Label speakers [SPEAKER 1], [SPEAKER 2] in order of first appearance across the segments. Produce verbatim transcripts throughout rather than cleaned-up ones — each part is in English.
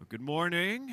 [SPEAKER 1] Well, good morning.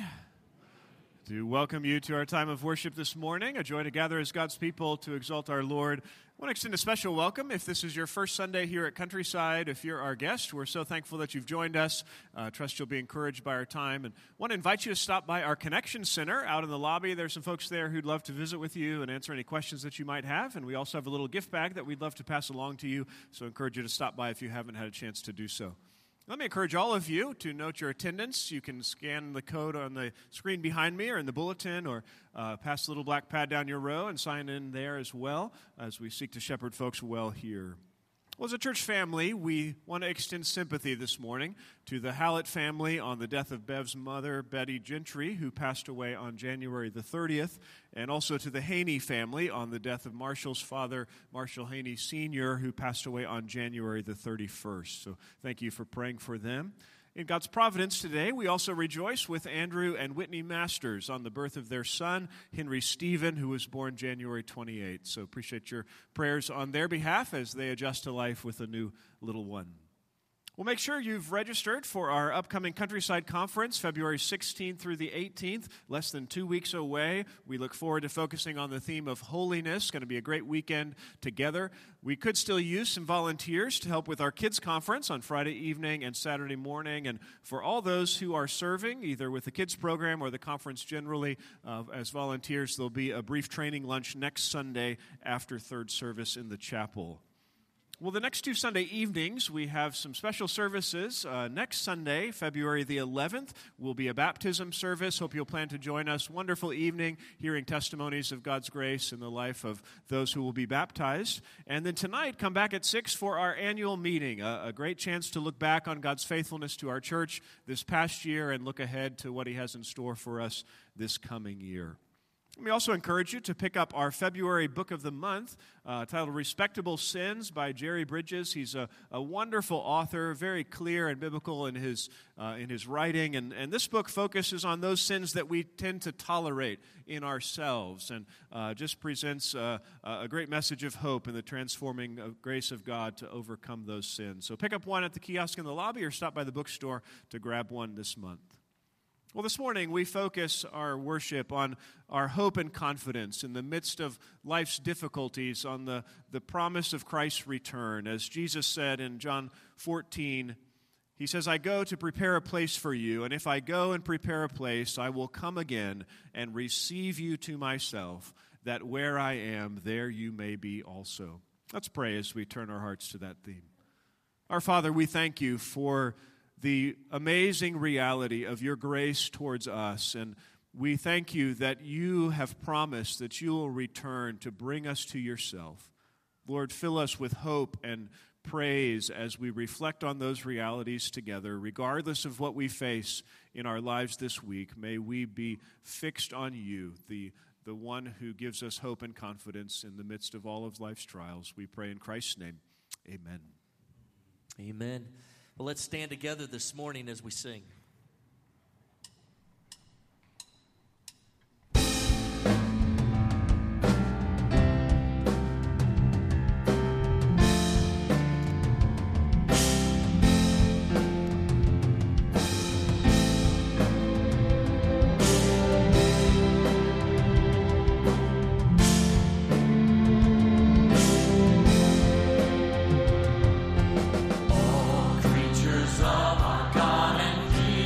[SPEAKER 1] To welcome you to our time of worship this morning, a joy to gather as God's people to exalt our Lord. I want to extend a special welcome if this is your first Sunday here at Countryside. If you're our guest, we're so thankful that you've joined us. Uh, trust you'll be encouraged by our time. And want to invite you to stop by our Connection Center out in the lobby. There's some folks there who'd love to visit with you and answer any questions that you might have. And we also have a little gift bag that we'd love to pass along to you. So I encourage you to stop by if you haven't had a chance to do so. Let me encourage all of you to note your attendance. You can scan the code on the screen behind me or in the bulletin, or uh, pass the little black pad down your row and sign in there as well as we seek to shepherd folks well here. Well, as a church family, we want to extend sympathy this morning to the Hallett family on the death of Bev's mother, Betty Gentry, who passed away on January the thirtieth, and also to the Haney family on the death of Marshall's father, Marshall Haney Senior, who passed away on January the thirty-first. So thank you for praying for them. In God's providence today, we also rejoice with Andrew and Whitney Masters on the birth of their son, Henry Stephen, who was born January twenty-eighth. So appreciate your prayers on their behalf as they adjust to life with a new little one. Well, make sure you've registered for our upcoming Countryside Conference, February sixteenth through the eighteenth, less than two weeks away. We look forward to focusing on the theme of holiness. Going to be a great weekend together. We could still use some volunteers to help with our kids' conference on Friday evening and Saturday morning. And for all those who are serving, either with the kids' program or the conference generally, uh, as volunteers, there'll be a brief training lunch next Sunday after third service in the chapel. Well, the next two Sunday evenings, we have some special services. Uh, next Sunday, February the eleventh, will be a baptism service. Hope you'll plan to join us. Wonderful evening, hearing testimonies of God's grace in the life of those who will be baptized. And then tonight, come back at six for our annual meeting, a, a great chance to look back on God's faithfulness to our church this past year and look ahead to what He has in store for us this coming year. Let me also encourage you to pick up our February book of the month uh, titled Respectable Sins by Jerry Bridges. He's a, a wonderful author, very clear and biblical in his uh, in his writing. And, and this book focuses on those sins that we tend to tolerate in ourselves and uh, just presents uh, a great message of hope in the transforming of grace of God to overcome those sins. So pick up one at the kiosk in the lobby or stop by the bookstore to grab one this month. Well, this morning we focus our worship on our hope and confidence in the midst of life's difficulties, on the, the promise of Christ's return. As Jesus said in John fourteen, He says, I go to prepare a place for you, and if I go and prepare a place, I will come again and receive you to myself, that where I am, there you may be also. Let's pray as we turn our hearts to that theme. Our Father, we thank you for the amazing reality of your grace towards us. And we thank you that you have promised that you will return to bring us to yourself. Lord, fill us with hope and praise as we reflect on those realities together. Regardless of what we face in our lives this week, may we be fixed on you, the, the one who gives us hope and confidence in the midst of all of life's trials. We pray in Christ's name. Amen.
[SPEAKER 2] Amen. Well, let's stand together this morning as we sing.
[SPEAKER 3] All creatures of our God and King.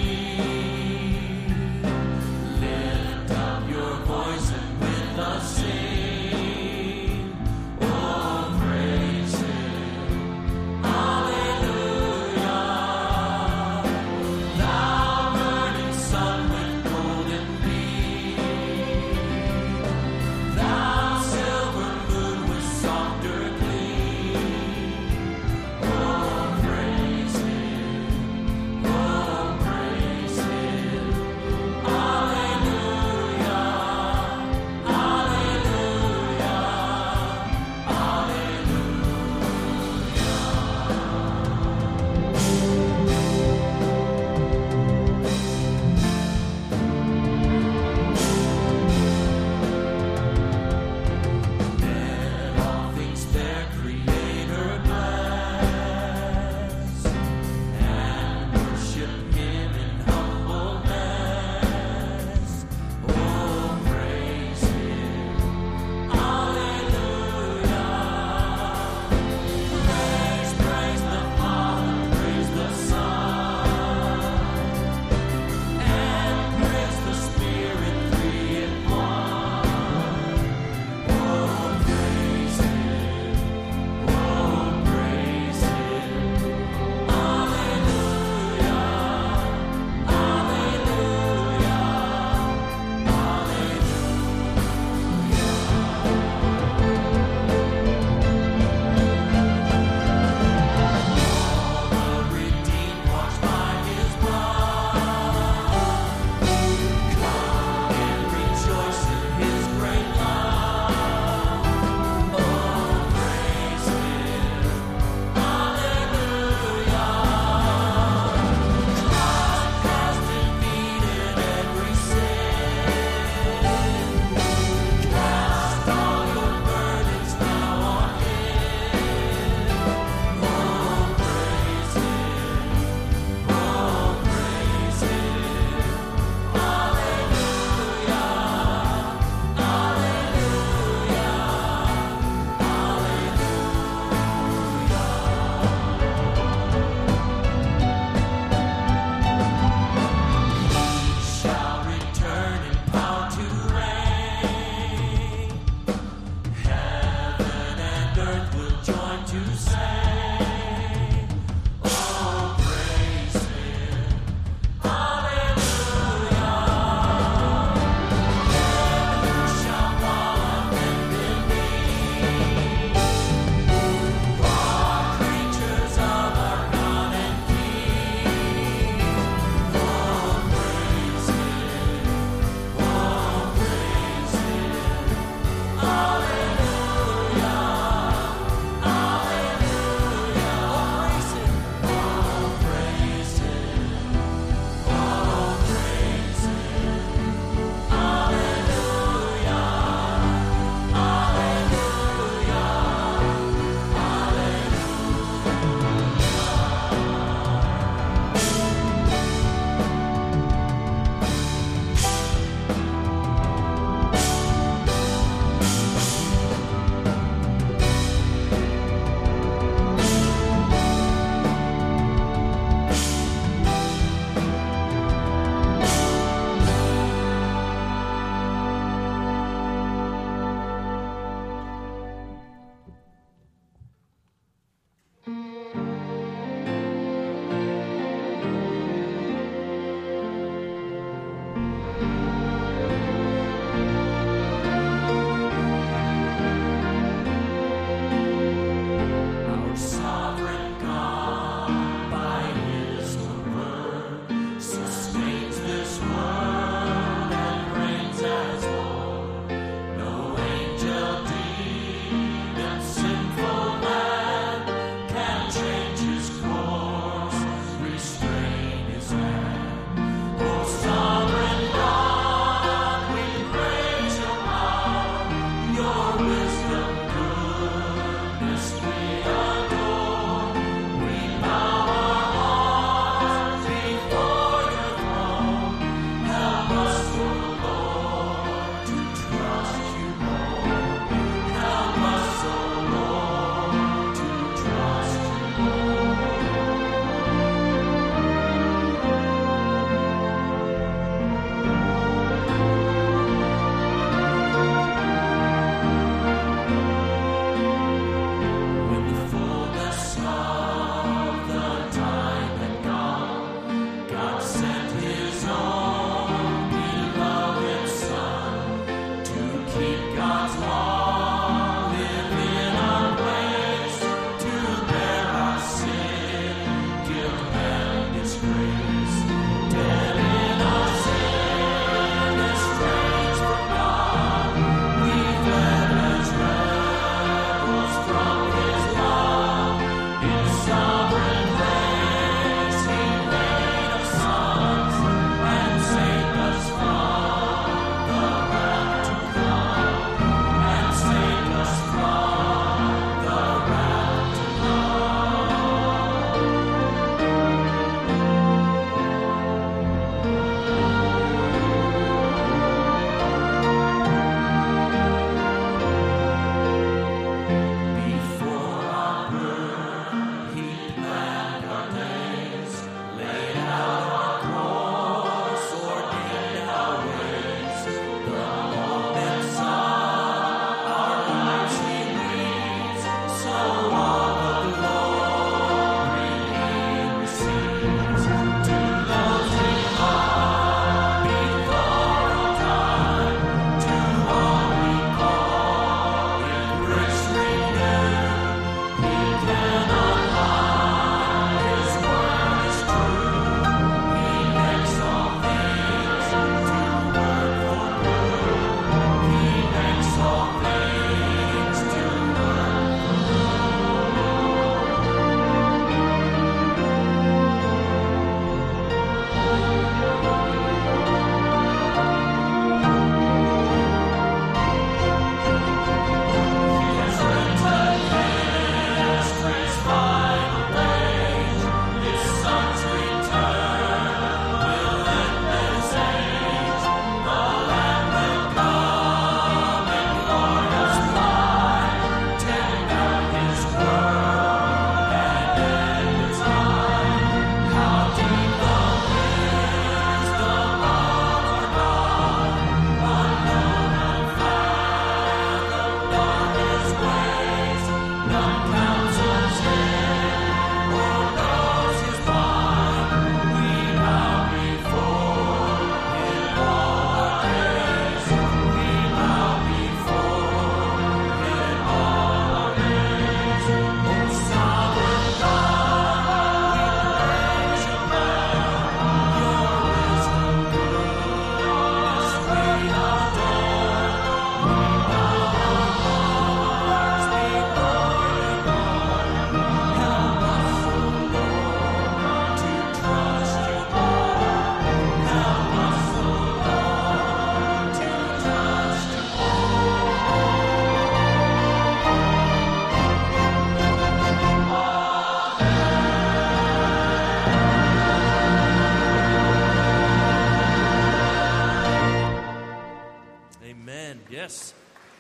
[SPEAKER 2] Yes.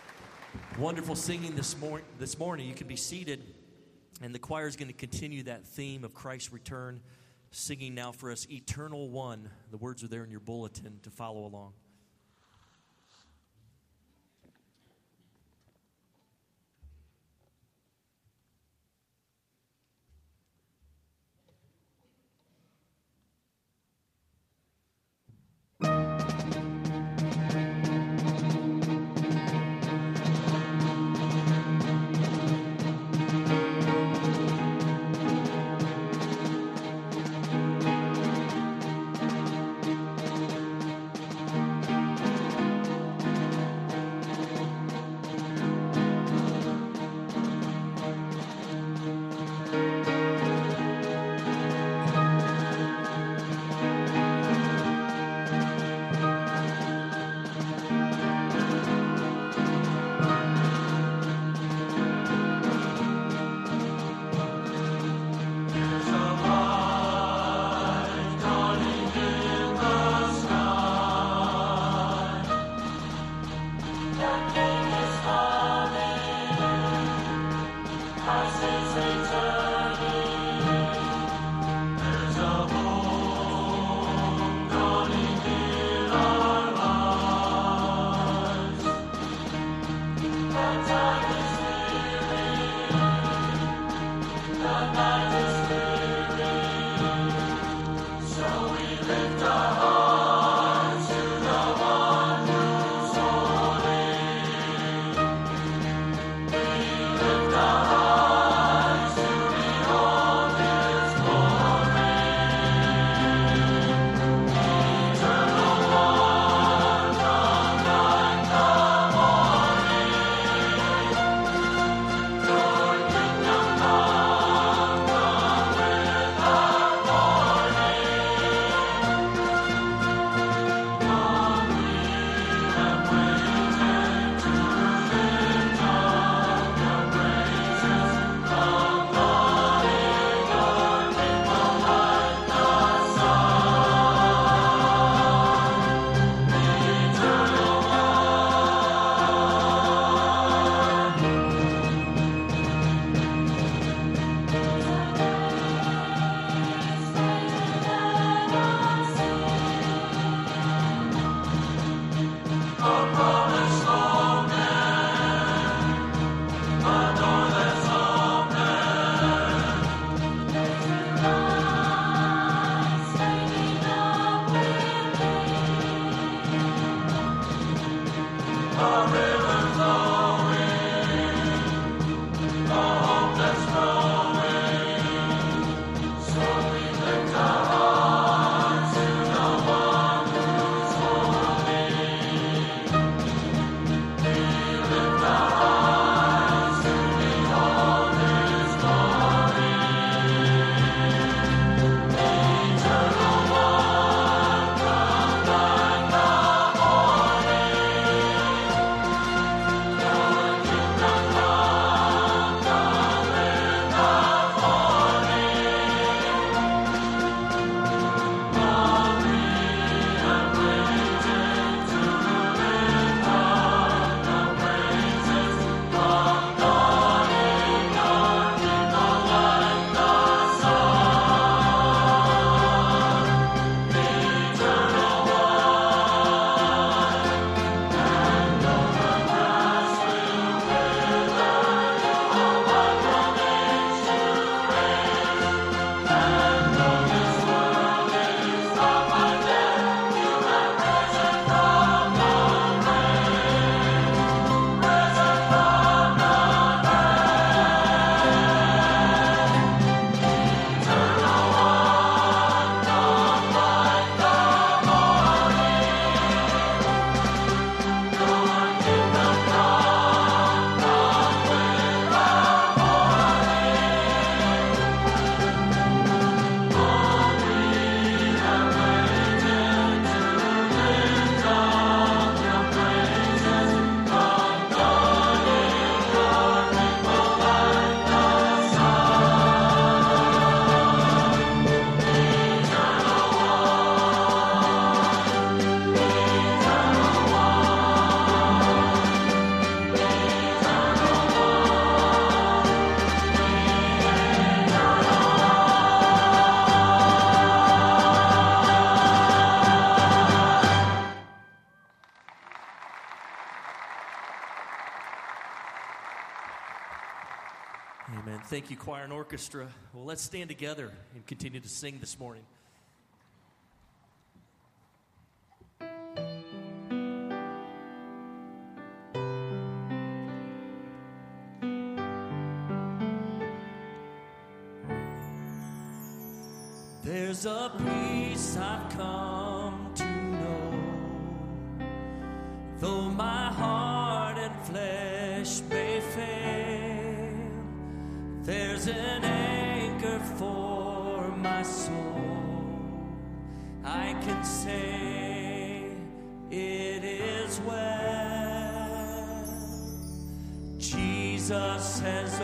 [SPEAKER 2] Wonderful singing this, mor- this morning. You can be seated, and the choir is going to continue that theme of Christ's return, singing now for us, Eternal One. The words are there in your bulletin to follow along. Amen. Thank you, choir and orchestra. Well, let's stand together and continue to sing this morning. There's a peace I've come to know, though my heart and flesh may fail, there's an anchor for my soul. I can say it is well. Jesus has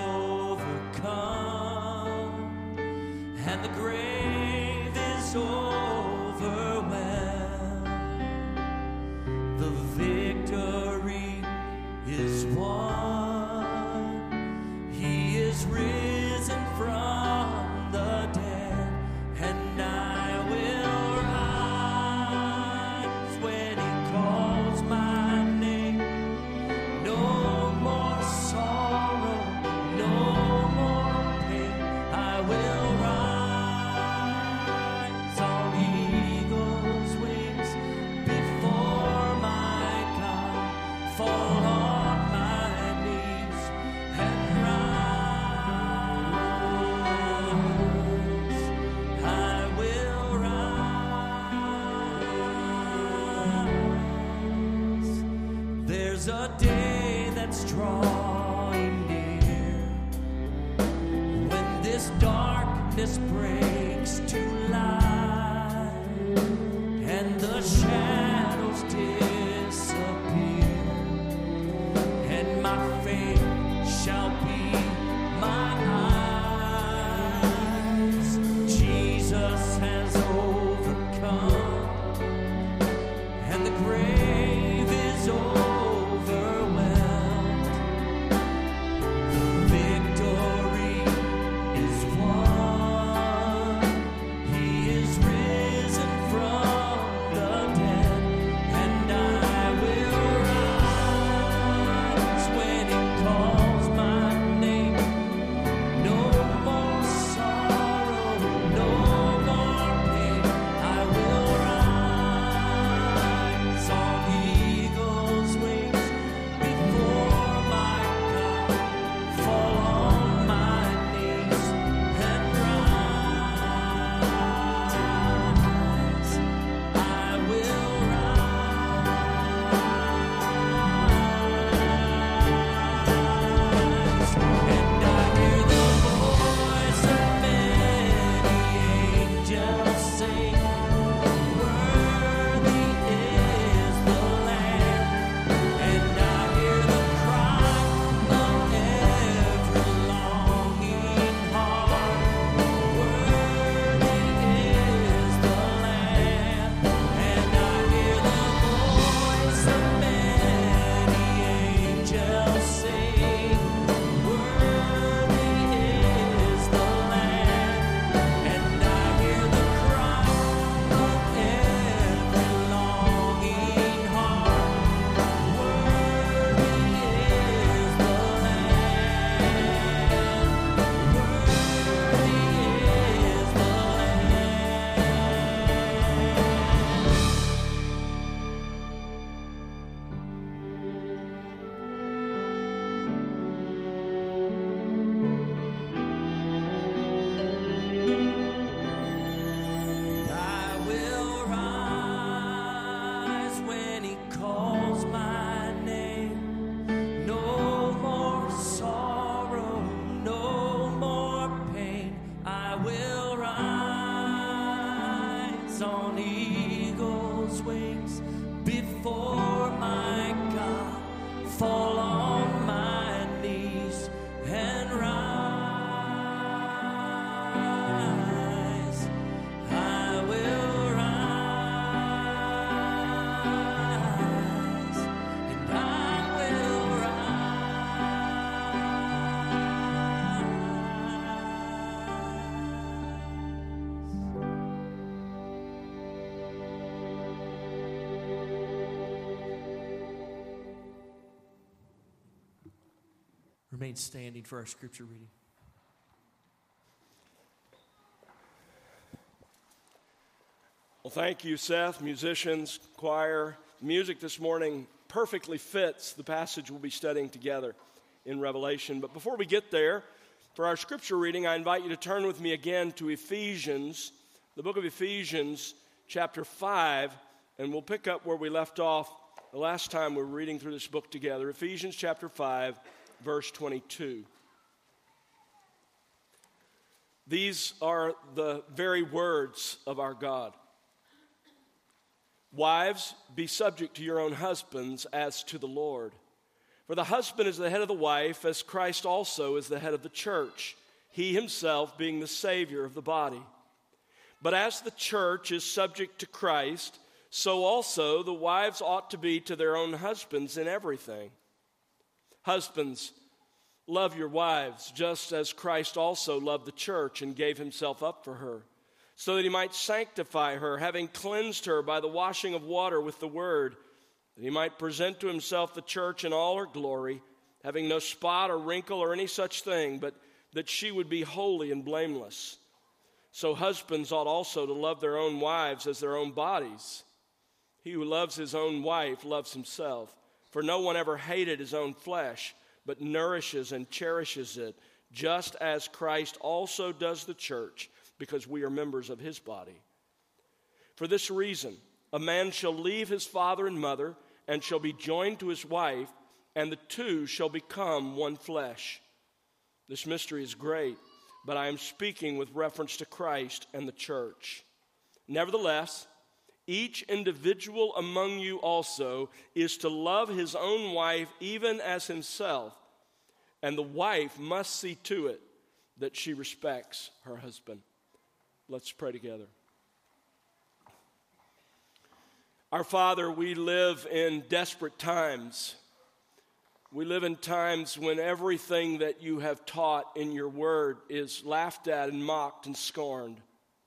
[SPEAKER 2] overcome, and the grave is overwhelmed. The victory is won. He is risen from the dead, and I will rise when he calls my name. No more sorrow, no more pain. I will rise on There's a day that's drawing near when this darkness breaks to light and the shadows disappear, and my faith shall be my eyes. Jesus has overcome, and the grave is overwhelmed. The victory is won. He is risen from the dead, and I will rise when He calls my name. No more sorrow, no more pain. I will rise on eagle's wings before my God, fall on my knees and rise. I will rise, and I hear the voice of many angels sing, worthy is the Lamb. And I hear the cry of every longing heart, worthy is the Lamb. And I hear the voice of many angels sing, worthy is the Lamb. And I hear the cry of every longing heart, worthy is the Lamb, worthy is the I will rise when He calls my name. No more sorrow, no more pain. I will rise on eagle's wings before my God, fall on my knees and rise. I will rise, and I will rise. Remain standing for our scripture reading.
[SPEAKER 3] Well, thank you, Seth, musicians, choir. Music this morning perfectly fits the passage we'll be studying together in Revelation. But before we get there, for our scripture reading, I invite you to turn with me again to Ephesians, the book of Ephesians, chapter five, and we'll pick up where we left off the last time we were reading through this book together. Ephesians chapter five, verse twenty-two. These are the very words of our God. Wives, be subject to your own husbands as to the Lord. For the husband is the head of the wife, as Christ also is the head of the church, he himself being the Savior of the body. But as the church is subject to Christ, so also the wives ought to be to their own husbands in everything. Husbands, love your wives, just as Christ also loved the church and gave himself up for her, so that he might sanctify her, having cleansed her by the washing of water with the word, that he might present to himself the church in all her glory, having no spot or wrinkle or any such thing, but that she would be holy and blameless. So husbands ought also to love their own wives as their own bodies. He who loves his own wife loves himself, for no one ever hated his own flesh, but nourishes and cherishes it, just as Christ also does the church, because we are members of his body. For this reason, a man shall leave his father and mother and shall be joined to his wife, and the two shall become one flesh. This mystery is great, but I am speaking with reference to Christ and the church. Nevertheless, each individual among you also is to love his own wife even as himself, and the wife must see to it that she respects her husband. Let's pray together. Our Father, we live in desperate times. We live in times when everything that you have taught in your word is laughed at and mocked and scorned.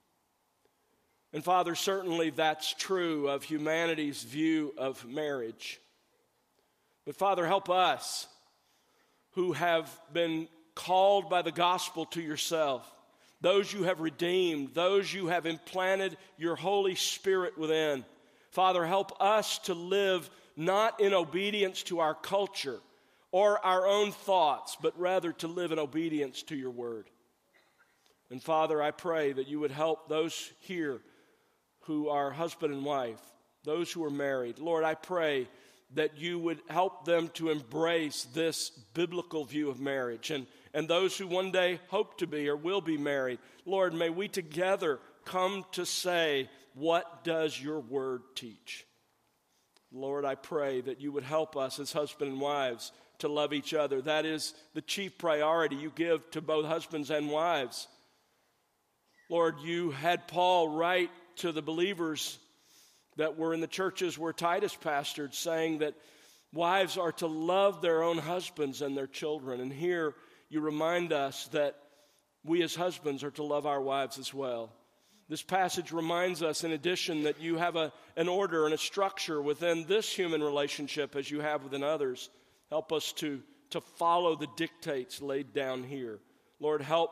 [SPEAKER 3] And Father, certainly that's true of humanity's view of marriage. But Father, help us who have been called by the gospel to yourself, those you have redeemed, those you have implanted your Holy Spirit within. Father, help us to live not in obedience to our culture or our own thoughts, but rather to live in obedience to your word. And Father, I pray that you would help those here who are husband and wife, those who are married. Lord, I pray that you would help them to embrace this biblical view of marriage. And, and those who one day hope to be or will be married, Lord, may we together come to say, what does your word teach? Lord, I pray that you would help us as husband and wives to love each other. That is the chief priority you give to both husbands and wives. Lord, you had Paul write to the believers that were in the churches where Titus pastored, saying that wives are to love their own husbands and their children. And here you remind us that we as husbands are to love our wives as well. This passage reminds us, in addition, that you have a, an order and a structure within this human relationship as you have within others. Help us to, to follow the dictates laid down here. Lord, help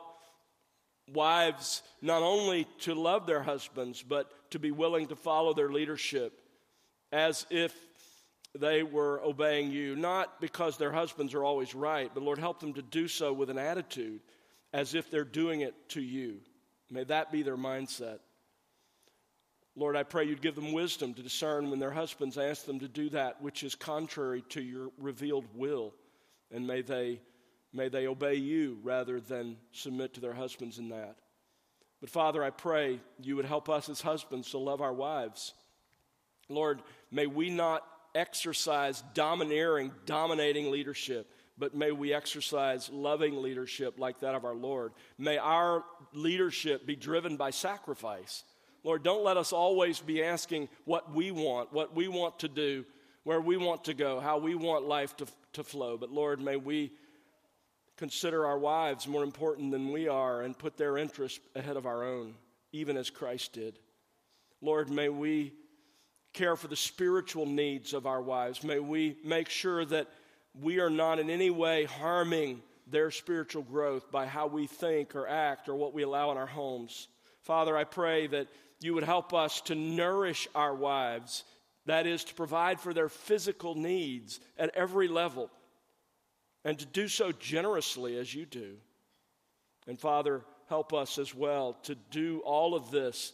[SPEAKER 3] wives not only to love their husbands, but to be willing to follow their leadership as if they were obeying you, not because their husbands are always right, but Lord, help them to do so with an attitude as if they're doing it to you. May that be their mindset. Lord, I pray you'd give them wisdom to discern when their husbands ask them to do that which is contrary to your revealed will, and may they May they obey you rather than submit to their husbands in that. But Father, I pray you would help us as husbands to love our wives. Lord, may we not exercise domineering, dominating leadership, but may we exercise loving leadership like that of our Lord. May our leadership be driven by sacrifice. Lord, don't let us always be asking what we want, what we want to do, where we want to go, how we want life to, to flow. But Lord, may we consider our wives more important than we are and put their interests ahead of our own, even as Christ did. Lord, may we care for the spiritual needs of our wives. May we make sure that we are not in any way harming their spiritual growth by how we think or act or what we allow in our homes. Father, I pray that you would help us to nourish our wives, that is, to provide for their physical needs at every level, and to do so generously as you do. And Father, help us as well to do all of this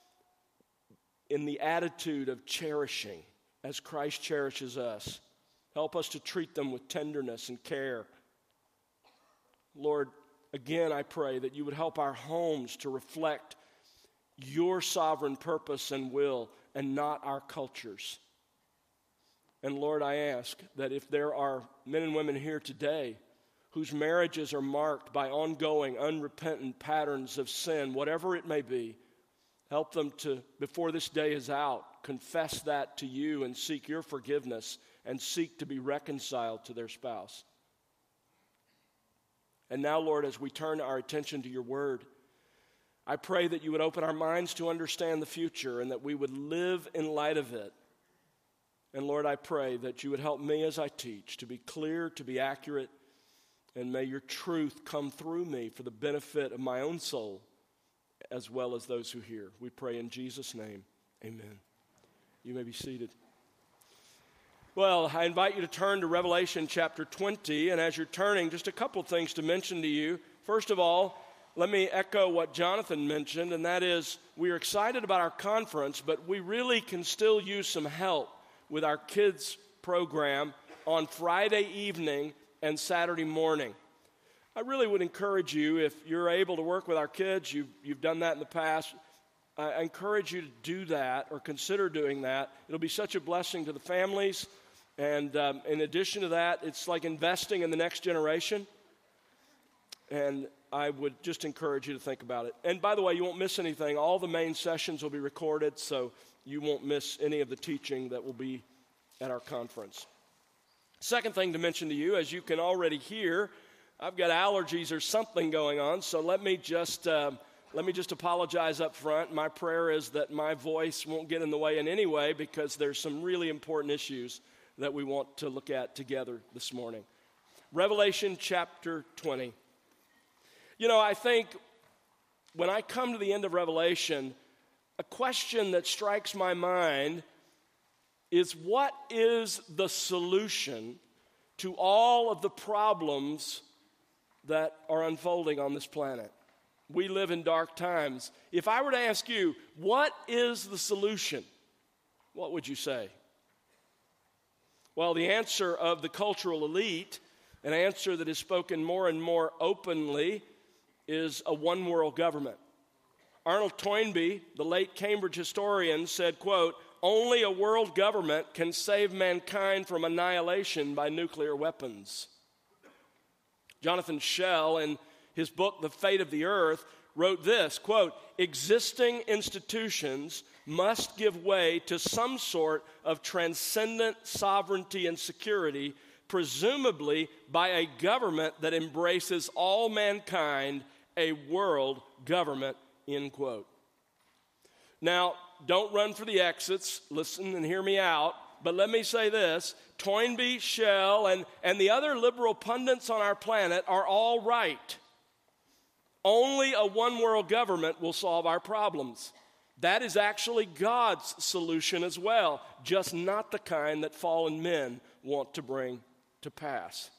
[SPEAKER 3] in the attitude of cherishing as Christ cherishes us. Help us to treat them with tenderness and care. Lord, again, I pray that you would help our homes to reflect your sovereign purpose and will and not our culture's. And Lord, I ask that if there are men and women here today whose marriages are marked by ongoing, unrepentant patterns of sin, whatever it may be, help them to, before this day is out, confess that to you and seek your forgiveness and seek to be reconciled to their spouse. And now, Lord, as we turn our attention to your word, I pray that you would open our minds to understand the future and that we would live in light of it. And Lord, I pray that you would help me as I teach to be clear, to be accurate, and may your truth come through me for the benefit of my own soul as well as those who hear. We pray in Jesus' name, amen. You may be seated. Well, I invite you to turn to Revelation chapter twenty, and as you're turning, just a couple things to mention to you. First of all, let me echo what Jonathan mentioned, and that is we are excited about our conference, but we really can still use some help with our kids' program on Friday evening and Saturday morning. I really would encourage you, if you're able to work with our kids, you've, you've done that in the past, I encourage you to do that or consider doing that. It'll be such a blessing to the families. And um, in addition to that, it's like investing in the next generation. And I would just encourage you to think about it. And by the way, you won't miss anything. All the main sessions will be recorded, so you won't miss any of the teaching that will be at our conference. Second thing to mention to you, as you can already hear, I've got allergies or something going on, so let me just uh, let me just apologize up front. My prayer is that my voice won't get in the way in any way, because there's some really important issues that we want to look at together this morning. Revelation chapter twenty. You know, I think when I come to the end of Revelation, a question that strikes my mind is, what is the solution to all of the problems that are unfolding on this planet? We live in dark times. If I were to ask you, what is the solution? What would you say? Well, the answer of the cultural elite, an answer that is spoken more and more openly, is a one-world government. Arnold Toynbee, the late Cambridge historian, said, quote, "Only a world government can save mankind from annihilation by nuclear weapons." Jonathan Schell, in his book, The Fate of the Earth, wrote this, quote, "Existing institutions must give way to some sort of transcendent sovereignty and security, presumably by a government that embraces all mankind, a world government," end quote. Now, don't run for the exits. Listen and hear me out. But let me say this. Toynbee, Schell, and, and the other liberal pundits on our planet are all right. Only a one-world government will solve our problems. That is actually God's solution as well, just not the kind that fallen men want to bring to pass.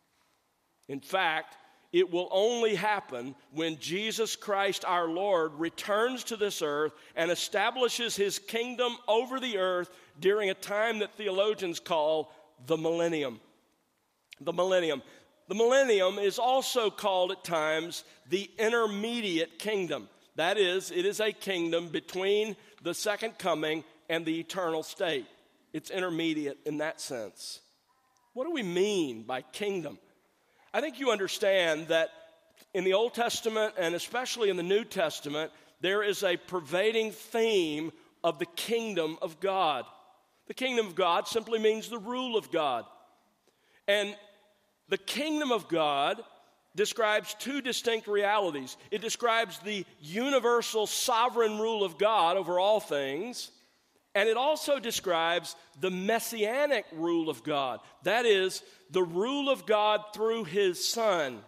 [SPEAKER 3] In fact, it will only happen when Jesus Christ our Lord returns to this earth and establishes his kingdom over the earth during a time that theologians call the millennium. The millennium. The millennium is also called at times the intermediate kingdom. That is, it is a kingdom between the second coming and the eternal state. It's intermediate in that sense. What do we mean by kingdom? I think you understand that in the Old Testament and especially in the New Testament, there is a pervading theme of the kingdom of God. The kingdom of God simply means the rule of God. And the kingdom of God describes two distinct realities. It describes the universal sovereign rule of God over all things, and it also describes the messianic rule of God. That is, the rule of God through his Son.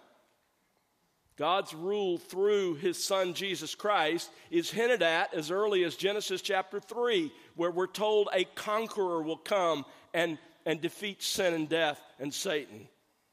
[SPEAKER 3] God's rule through his Son, Jesus Christ, is hinted at as early as Genesis chapter three, where we're told a conqueror will come and, and defeat sin and death and Satan.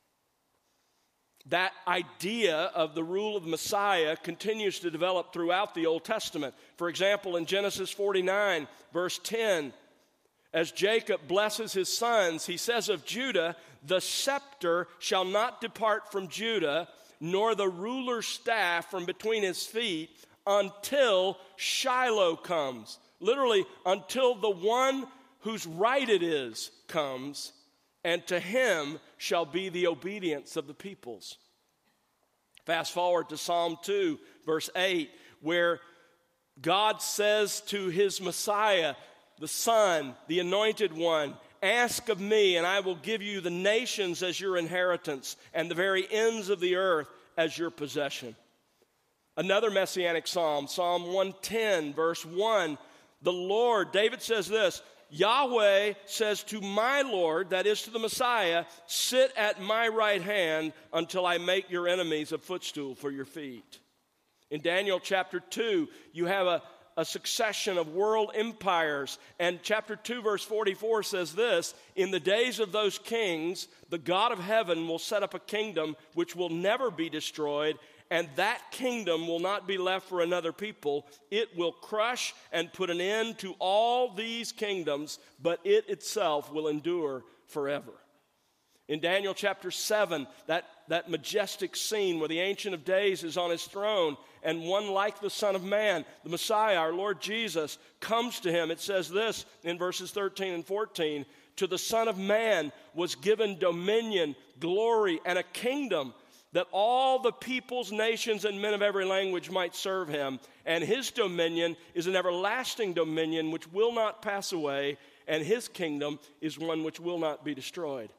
[SPEAKER 3] That idea of the rule of the Messiah continues to develop throughout the Old Testament. For example, in Genesis forty-nine, verse ten, as Jacob blesses his sons, he says of Judah, "The scepter shall not depart from Judah, nor the ruler's staff from between his feet, until Shiloh comes." Literally, until the one whose right it is comes, and to him shall be the obedience of the peoples. Fast forward to Psalm two, verse eight, where God says to his Messiah, the Son, the Anointed One, "Ask of me, and I will give you the nations as your inheritance, and the very ends of the earth as your possession." Another messianic psalm, Psalm one ten, verse one, the Lord, David says this, Yahweh says to my Lord, that is to the Messiah, "Sit at my right hand until I make your enemies a footstool for your feet." In Daniel chapter two, you have a, a succession of world empires. And chapter two, verse forty-four says this, "In the days of those kings, the God of heaven will set up a kingdom which will never be destroyed, and that kingdom will not be left for another people. It will crush and put an end to all these kingdoms, but it itself will endure forever. In Daniel chapter seven, that, that majestic scene where the Ancient of Days is on his throne and one like the Son of Man, the Messiah, our Lord Jesus, comes to him. It says this in verses thirteen and fourteen, "To the Son of Man was given dominion, glory, and a kingdom, that all the peoples, nations, and men of every language might serve him. And his dominion is an everlasting dominion which will not pass away, and his kingdom is one which will not be destroyed."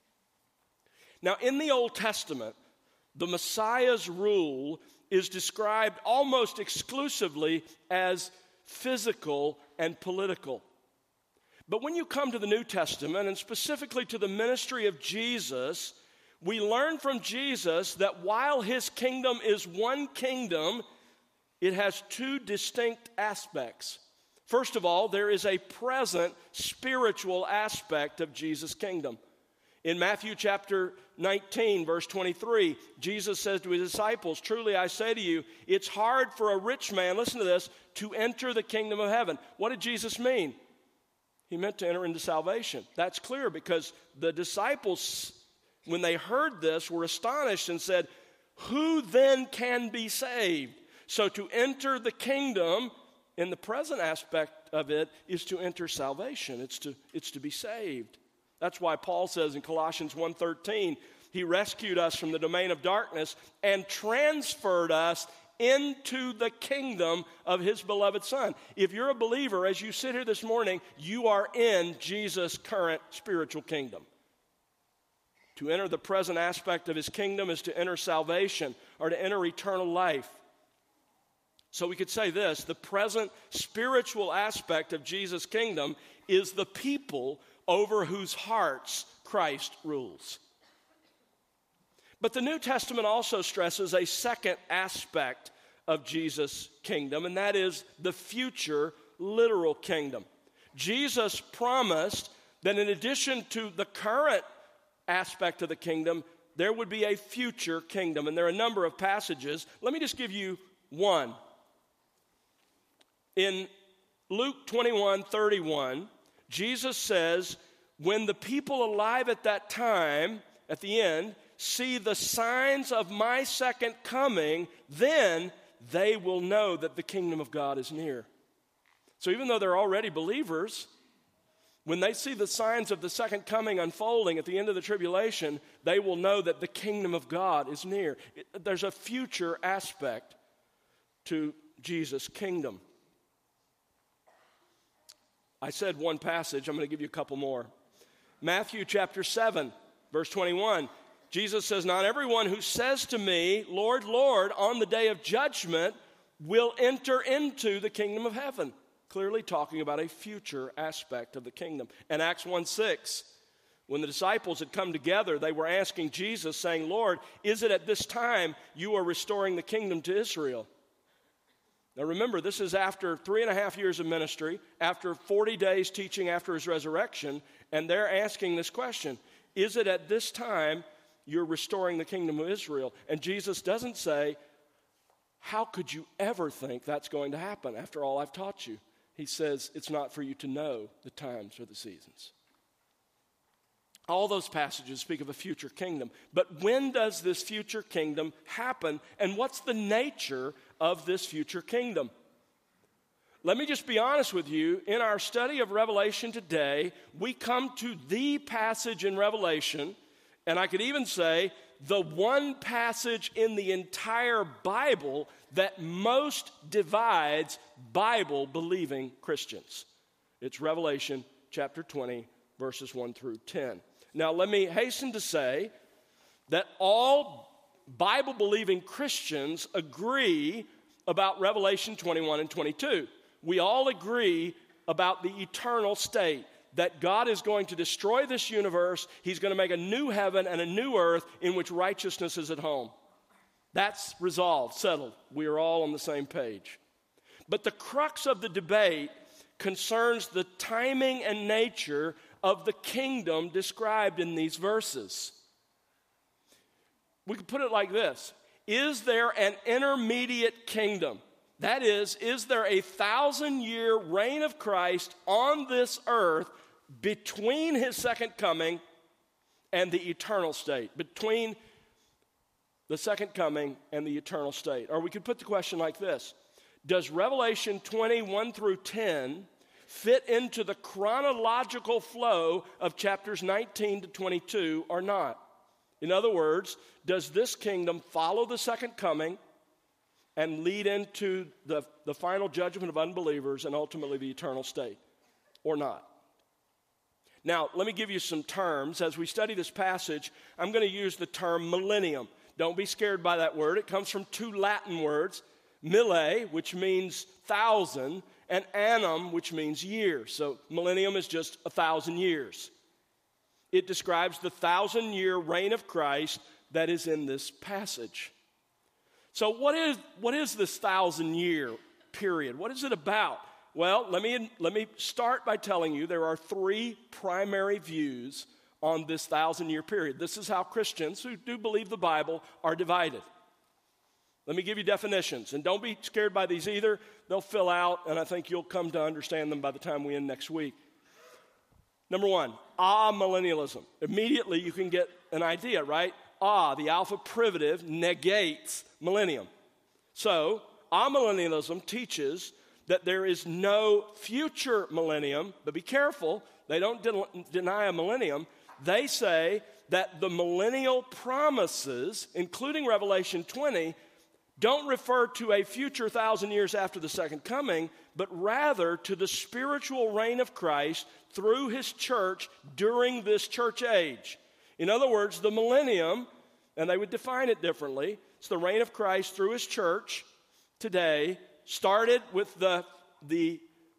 [SPEAKER 3] Now, in the Old Testament, the Messiah's rule is described almost exclusively as physical and political. But when you come to the New Testament, and specifically to the ministry of Jesus, we learn from Jesus that while his kingdom is one kingdom, it has two distinct aspects. First of all, there is a present spiritual aspect of Jesus' kingdom. In Matthew chapter nineteen, verse twenty-three, Jesus says to his disciples, "Truly I say to you, it's hard for a rich man," listen to this, "to enter the kingdom of heaven." What did Jesus mean? He meant to enter into salvation. That's clear because the disciples, when they heard this, were astonished and said, "Who then can be saved?" So to enter the kingdom, in the present aspect of it, is to enter salvation. It's to, it's to be saved. That's why Paul says in Colossians one thirteen, he rescued us from the domain of darkness and transferred us into the kingdom of his beloved Son. If you're a believer, as you sit here this morning, you are in Jesus' current spiritual kingdom. To enter the present aspect of his kingdom is to enter salvation or to enter eternal life. So we could say this: the present spiritual aspect of Jesus' kingdom is the people over whose hearts Christ rules. But the New Testament also stresses a second aspect of Jesus' kingdom, and that is the future literal kingdom. Jesus promised that in addition to the current aspect of the kingdom, there would be a future kingdom. And there are a number of passages. Let me just give you one. In Luke twenty-one thirty-one, Jesus says, "When the people alive at that time, at the end, see the signs of my second coming, then they will know that the kingdom of God is near." So even though they're already believers, when they see the signs of the second coming unfolding at the end of the tribulation, they will know that the kingdom of God is near. There's a future aspect to Jesus' kingdom. I said one passage. I'm going to give you a couple more. Matthew chapter seven, verse twenty-one. Jesus says, "Not everyone who says to me, 'Lord, Lord,' on the day of judgment will enter into the kingdom of heaven." Clearly talking about a future aspect of the kingdom. And Acts one six, when the disciples had come together, they were asking Jesus, saying, "Lord, is it at this time you are restoring the kingdom to Israel?" Now remember, this is after three and a half years of ministry, after forty days teaching after his resurrection, and they're asking this question: is it at this time you're restoring the kingdom of Israel? And Jesus doesn't say, "How could you ever think that's going to happen after all I've taught you?" He says, "It's not for you to know the times or the seasons." All those passages speak of a future kingdom. But when does this future kingdom happen? And what's the nature of this future kingdom? Let me just be honest with you. In our study of Revelation today, we come to the passage in Revelation, and I could even say the one passage in the entire Bible that most divides Bible-believing Christians. It's Revelation chapter twenty, verses one through ten. Now, let me hasten to say that all Bible-believing Christians agree about Revelation twenty-one and twenty-two. We all agree about the eternal state, that God is going to destroy this universe. He's going to make a new heaven and a new earth in which righteousness is at home. That's resolved, settled. We are all on the same page. But the crux of the debate concerns the timing and nature of the kingdom described in these verses. We could put it like this: is there an intermediate kingdom? That is, is there a thousand-year reign of Christ on this earth between his second coming and the eternal state? Between the second coming and the eternal state. Or we could put the question like this. Does Revelation twenty, one through ten fit into the chronological flow of chapters nineteen to twenty-two or not? In other words, does this kingdom follow the second coming and lead into the, the final judgment of unbelievers and ultimately the eternal state, or not? Now, let me give you some terms. As we study this passage, I'm going to use the term millennium. Don't be scared by that word. It comes from two Latin words, mille, which means thousand, and annum, which means year. So millennium is just a thousand years. It describes the thousand-year reign of Christ that is in this passage. So what is, what is this thousand-year period? What is it about? Well, let me, let me start by telling you there are three primary views on this thousand-year period. This is how Christians who do believe the Bible are divided. Let me give you definitions, and don't be scared by these either. They'll fill out, and I think you'll come to understand them by the time we end next week. Number one, amillennialism. Immediately you can get an idea, right? Ah, the alpha privative negates millennium. So, amillennialism teaches that there is no future millennium, but be careful, they don't de- deny a millennium. They say that the millennial promises, including Revelation twenty, don't refer to a future thousand years after the second coming, but rather to the spiritual reign of Christ through his church during this church age. In other words, the millennium, and they would define it differently, it's the reign of Christ through his church today, started with the, the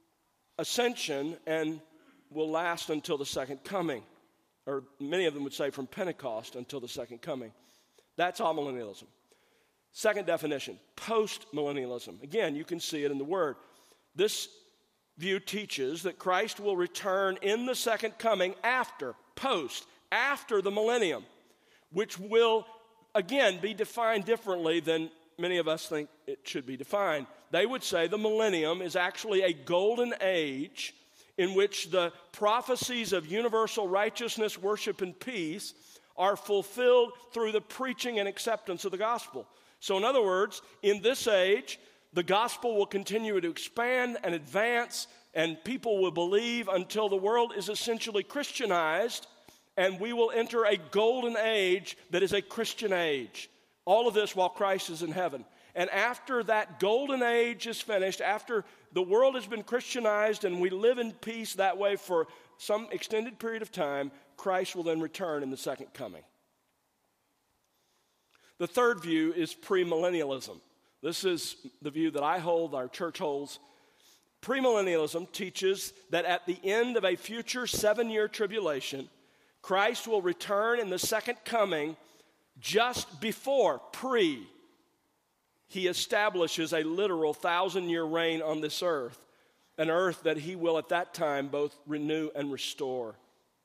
[SPEAKER 3] ascension and will last until the second coming. Or many of them would say from Pentecost until the second coming. That's amillennialism. Second definition, post-millennialism. Again, you can see it in the word. This view teaches that Christ will return in the second coming after, post, after the millennium, which will, again, be defined differently than many of us think it should be defined. They would say the millennium is actually a golden age in which the prophecies of universal righteousness, worship, and peace are fulfilled through the preaching and acceptance of the gospel. So in other words, in this age, the gospel will continue to expand and advance, and people will believe until the world is essentially Christianized, and we will enter a golden age that is a Christian age. All of this while Christ is in heaven. And after that golden age is finished, after the world has been Christianized and we live in peace that way for some extended period of time, Christ will then return in the second coming. The third view is premillennialism. This is the view that I hold, our church holds. Premillennialism teaches that at the end of a future seven-year tribulation, Christ will return in the second coming just before, pre, he establishes a literal thousand-year reign on this earth, an earth that he will at that time both renew and restore.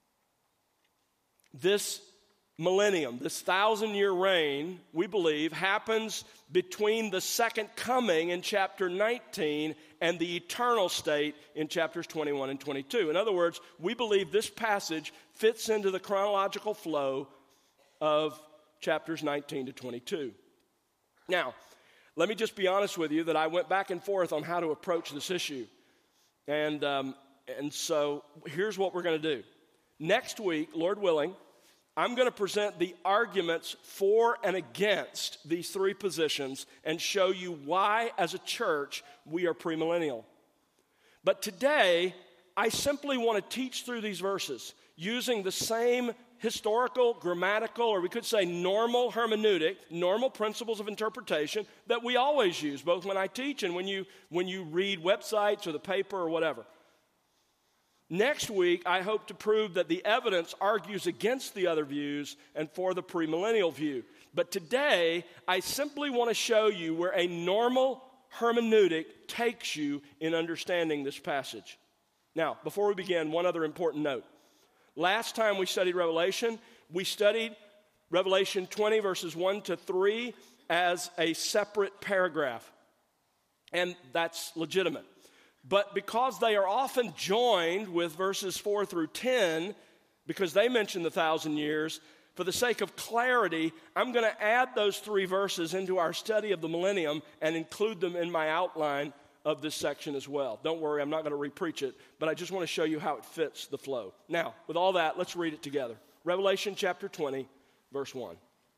[SPEAKER 3] This millennium, this thousand-year reign, we believe, happens between the second coming in chapter nineteen and the eternal state in chapters twenty-one and twenty-two. In other words, we believe this passage fits into the chronological flow of chapters nineteen to twenty-two. Now, let me just be honest with you that I went back and forth on how to approach this issue. And, um, and so here's what we're going to do. Next week, Lord willing, I'm going to present the arguments for and against these three positions and show you why, as a church, we are premillennial. But today, I simply want to teach through these verses using the same historical, grammatical, or we could say normal hermeneutic, normal principles of interpretation that we always use, both when I teach and when you, when you read websites or the paper or whatever. Next week, I hope to prove that the evidence argues against the other views and for the premillennial view. But today, I simply want to show you where a normal hermeneutic takes you in understanding this passage. Now, before we begin, one other important note. Last time we studied Revelation, we studied Revelation twenty, verses one to three, as a separate paragraph, and that's legitimate. But because they are often joined with verses four through ten, because they mention the thousand years, for the sake of clarity, I'm going to add those three verses into our study of the millennium and include them in my outline of this section as well. Don't worry, I'm not going to re-preach it, but I just want to show you how it fits the flow. Now, with all that, let's read it together. Revelation chapter twenty, verse one.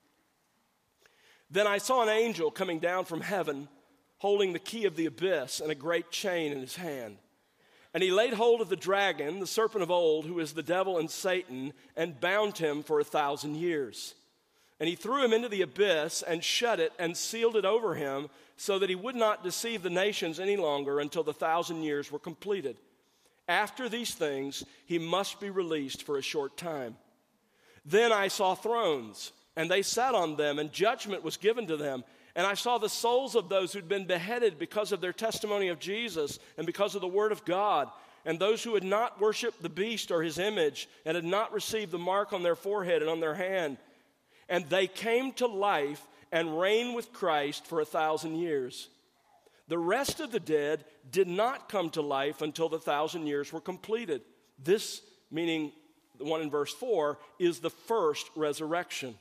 [SPEAKER 3] Then I saw an angel coming down from heaven, holding the key of the abyss and a great chain in his hand. And he laid hold of the dragon, the serpent of old, who is the devil and Satan, and bound him for a thousand years. And he threw him into the abyss and shut it and sealed it over him, so that he would not deceive the nations any longer until the thousand years were completed. After these things, he must be released for a short time. Then I saw thrones, and they sat on them, and judgment was given to them. And I saw the souls of those who'd been beheaded because of their testimony of Jesus and because of the word of God, and those who had not worshiped the beast or his image and had not received the mark on their forehead and on their hand. And they came to life and reigned with Christ for a thousand years. The rest of the dead did not come to life until the thousand years were completed. This, meaning the one in verse four, is the first resurrection.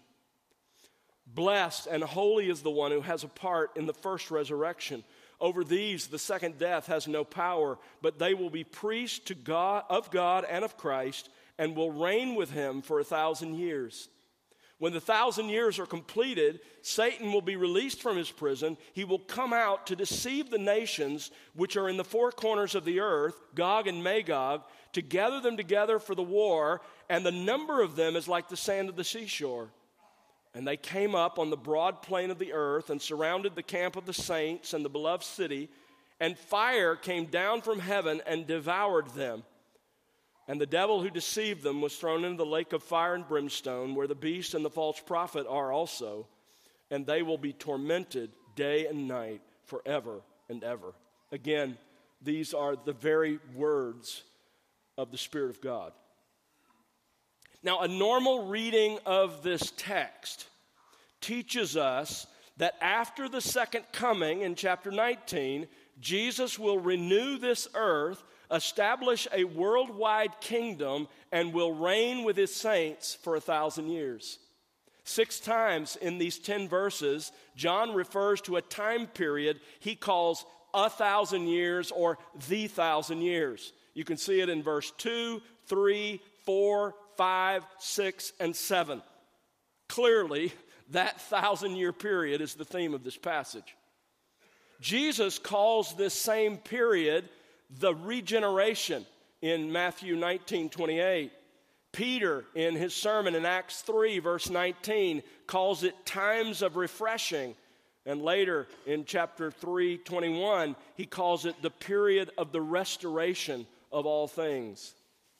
[SPEAKER 3] Blessed and holy is the one who has a part in the first resurrection. Over these, the second death has no power, but they will be priests to God, of God and of Christ, and will reign with him for a thousand years. When the thousand years are completed, Satan will be released from his prison. He will come out to deceive the nations which are in the four corners of the earth, Gog and Magog, to gather them together for the war, and the number of them is like the sand of the seashore. And they came up on the broad plain of the earth and surrounded the camp of the saints and the beloved city, and fire came down from heaven and devoured them. And the devil who deceived them was thrown into the lake of fire and brimstone, where the beast and the false prophet are also, and they will be tormented day and night forever and ever. Again, these are the very words of the Spirit of God. Now, a normal reading of this text teaches us that after the second coming in chapter nineteen, Jesus will renew this earth, establish a worldwide kingdom, and will reign with his saints for a thousand years. Six times in these ten verses, John refers to a time period he calls a thousand years or the thousand years. You can see it in verse two, three, four, five, six, and seven. Clearly, that thousand-year period is the theme of this passage. Jesus calls this same period the regeneration in Matthew nineteen twenty-eight. Peter, in his sermon in Acts three, verse nineteen, calls it times of refreshing. And later in chapter three, twenty-one, he calls it the period of the restoration of all things.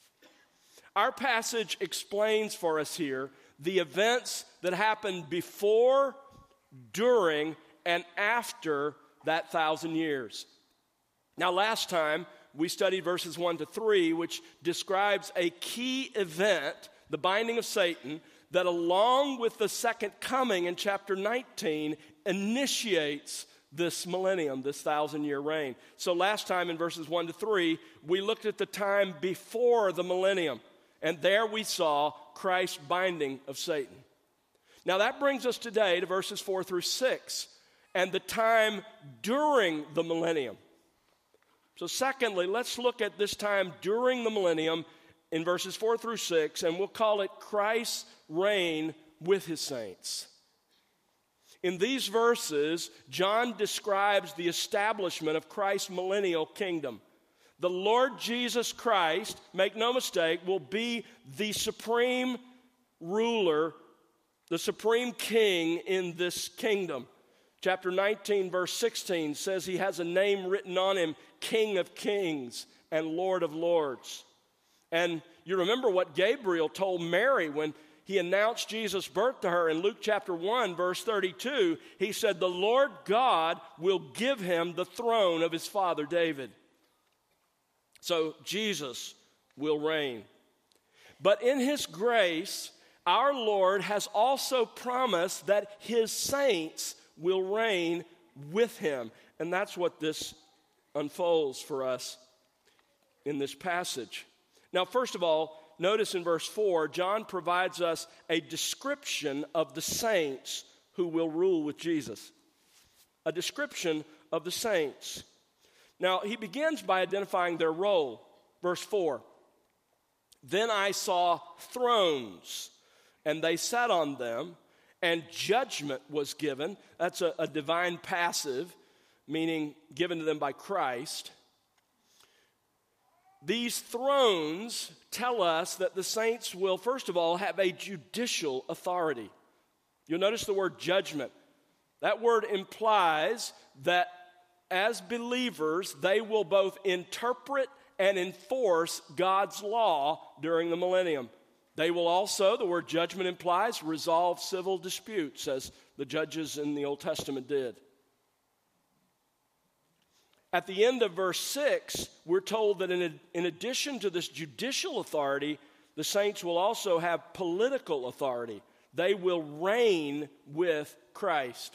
[SPEAKER 3] Our passage explains for us here the events that happened before, during, and after that thousand years. Now, last time we studied verses one to three, which describes a key event, the binding of Satan, that along with the second coming in chapter nineteen initiates this millennium, this thousand-year reign. So last time in verses one to three, we looked at the time before the millennium. And there we saw Christ's binding of Satan. Now that brings us today to verses four through six and the time during the millennium. So secondly, let's look at this time during the millennium in verses four through six, and we'll call it Christ's reign with his saints. In these verses, John describes the establishment of Christ's millennial kingdom. The Lord Jesus Christ, make no mistake, will be the supreme ruler, the supreme king in this kingdom. Chapter nineteen, verse sixteen says he has a name written on him, King of Kings and Lord of Lords. And you remember what Gabriel told Mary when he announced Jesus' birth to her in Luke chapter one, verse thirty-two. He said, the Lord God will give him the throne of his father David. So Jesus will reign. But in his grace, our Lord has also promised that his saints will reign with him. And that's what this unfolds for us in this passage. Now, first of all, notice in verse four, John provides us a description of the saints who will rule with Jesus. A description of the saints. Now, he begins by identifying their role. Verse four, then I saw thrones, and they sat on them, and judgment was given. That's a, a divine passive, meaning given to them by Christ. These thrones tell us that the saints will, first of all, have a judicial authority. You'll notice the word judgment. That word implies that as believers, they will both interpret and enforce God's law during the millennium. They will also, the word judgment implies, resolve civil disputes, as the judges in the Old Testament did. At the end of verse six, we're told that in, in addition to this judicial authority, the saints will also have political authority. They will reign with Christ.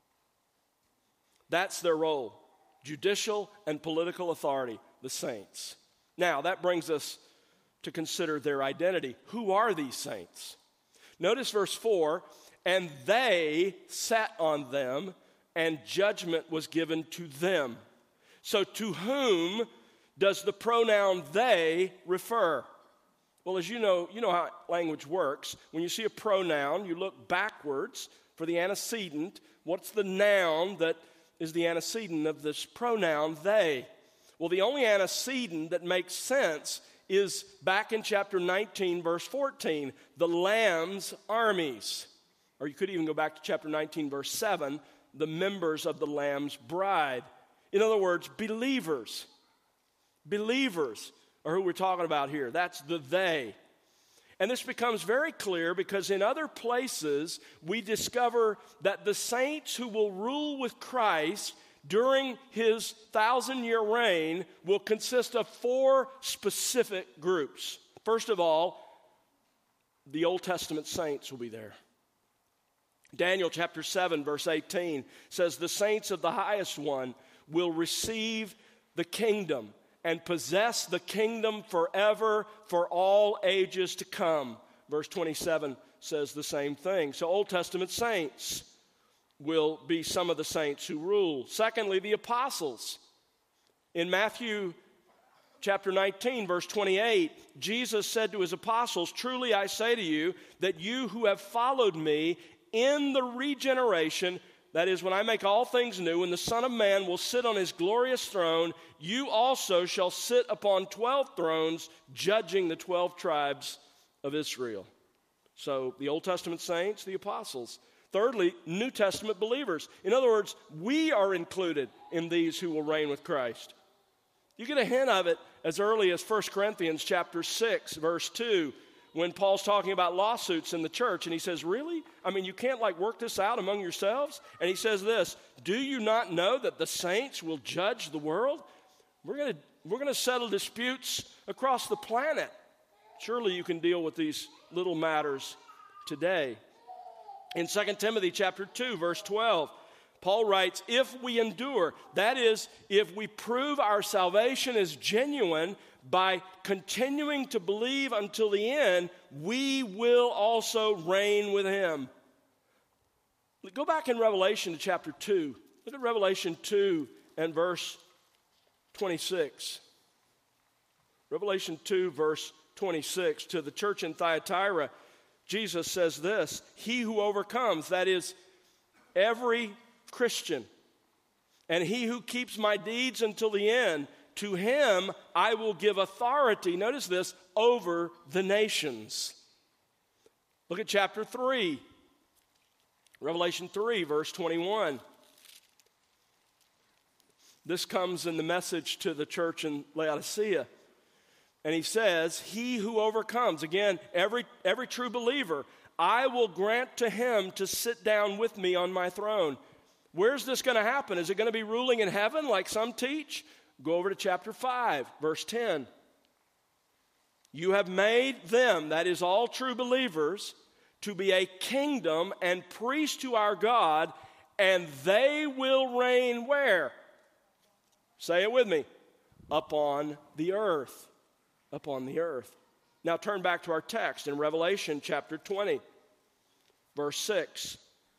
[SPEAKER 3] That's their role, judicial and political authority, the saints. Now, that brings us to consider their identity. Who are these saints? Notice verse four, and they sat on them, and judgment was given to them. So to whom does the pronoun they refer? Well, as you know, you know how language works. When you see a pronoun, you look backwards for the antecedent. What's the noun that is the antecedent of this pronoun they? Well, the only antecedent that makes sense is back in chapter nineteen, verse fourteen, the Lamb's armies. Or you could even go back to chapter nineteen, verse seven, the members of the Lamb's bride. In other words, believers. Believers are who we're talking about here. That's the they. And this becomes very clear because in other places we discover that the saints who will rule with Christ during his thousand-year reign will consist of four specific groups. First of all, the Old Testament saints will be there. Daniel chapter seven, verse eighteen says, the saints of the highest one will receive the kingdom and possess the kingdom forever for all ages to come. Verse twenty-seven says the same thing. So Old Testament saints will be some of the saints who rule. Secondly, the apostles. In Matthew chapter nineteen, verse twenty-eight, Jesus said to his apostles, truly I say to you that you who have followed me in the regeneration, that is, when I make all things new, and the Son of Man will sit on his glorious throne, you also shall sit upon twelve thrones, judging the twelve tribes of Israel. So the Old Testament saints, the apostles. Thirdly, New Testament believers. In other words, we are included in these who will reign with Christ. You get a hint of it as early as First Corinthians chapter six, verse two, when Paul's talking about lawsuits in the church, and he says, really? I mean, you can't like work this out among yourselves? And he says this, do you not know that the saints will judge the world? We're going to we're going to settle disputes across the planet. Surely you can deal with these little matters today. In Second Timothy chapter two, verse twelve, Paul writes, if we endure, that is, if we prove our salvation is genuine by continuing to believe until the end, we will also reign with him. Go back in Revelation to chapter two. Look at Revelation two and verse twenty-six. Revelation two, verse twenty-six. To the church in Thyatira, Jesus says this, he who overcomes, that is, every Christian, and he who keeps my deeds until the end, to him I will give authority, notice this, over the nations. Look at chapter three, Revelation three, verse twenty-one. This comes in the message to the church in Laodicea. And he says, he who overcomes, again, every, every true believer, I will grant to him to sit down with me on my throne. Where's this going to happen? Is it going to be ruling in heaven like some teach? Go over to chapter five, verse ten. You have made them, that is all true believers, to be a kingdom and priests to our God, and they will reign where? Say it with me. Upon the earth. Upon the earth. Now turn back to our text in Revelation chapter twenty, verse six.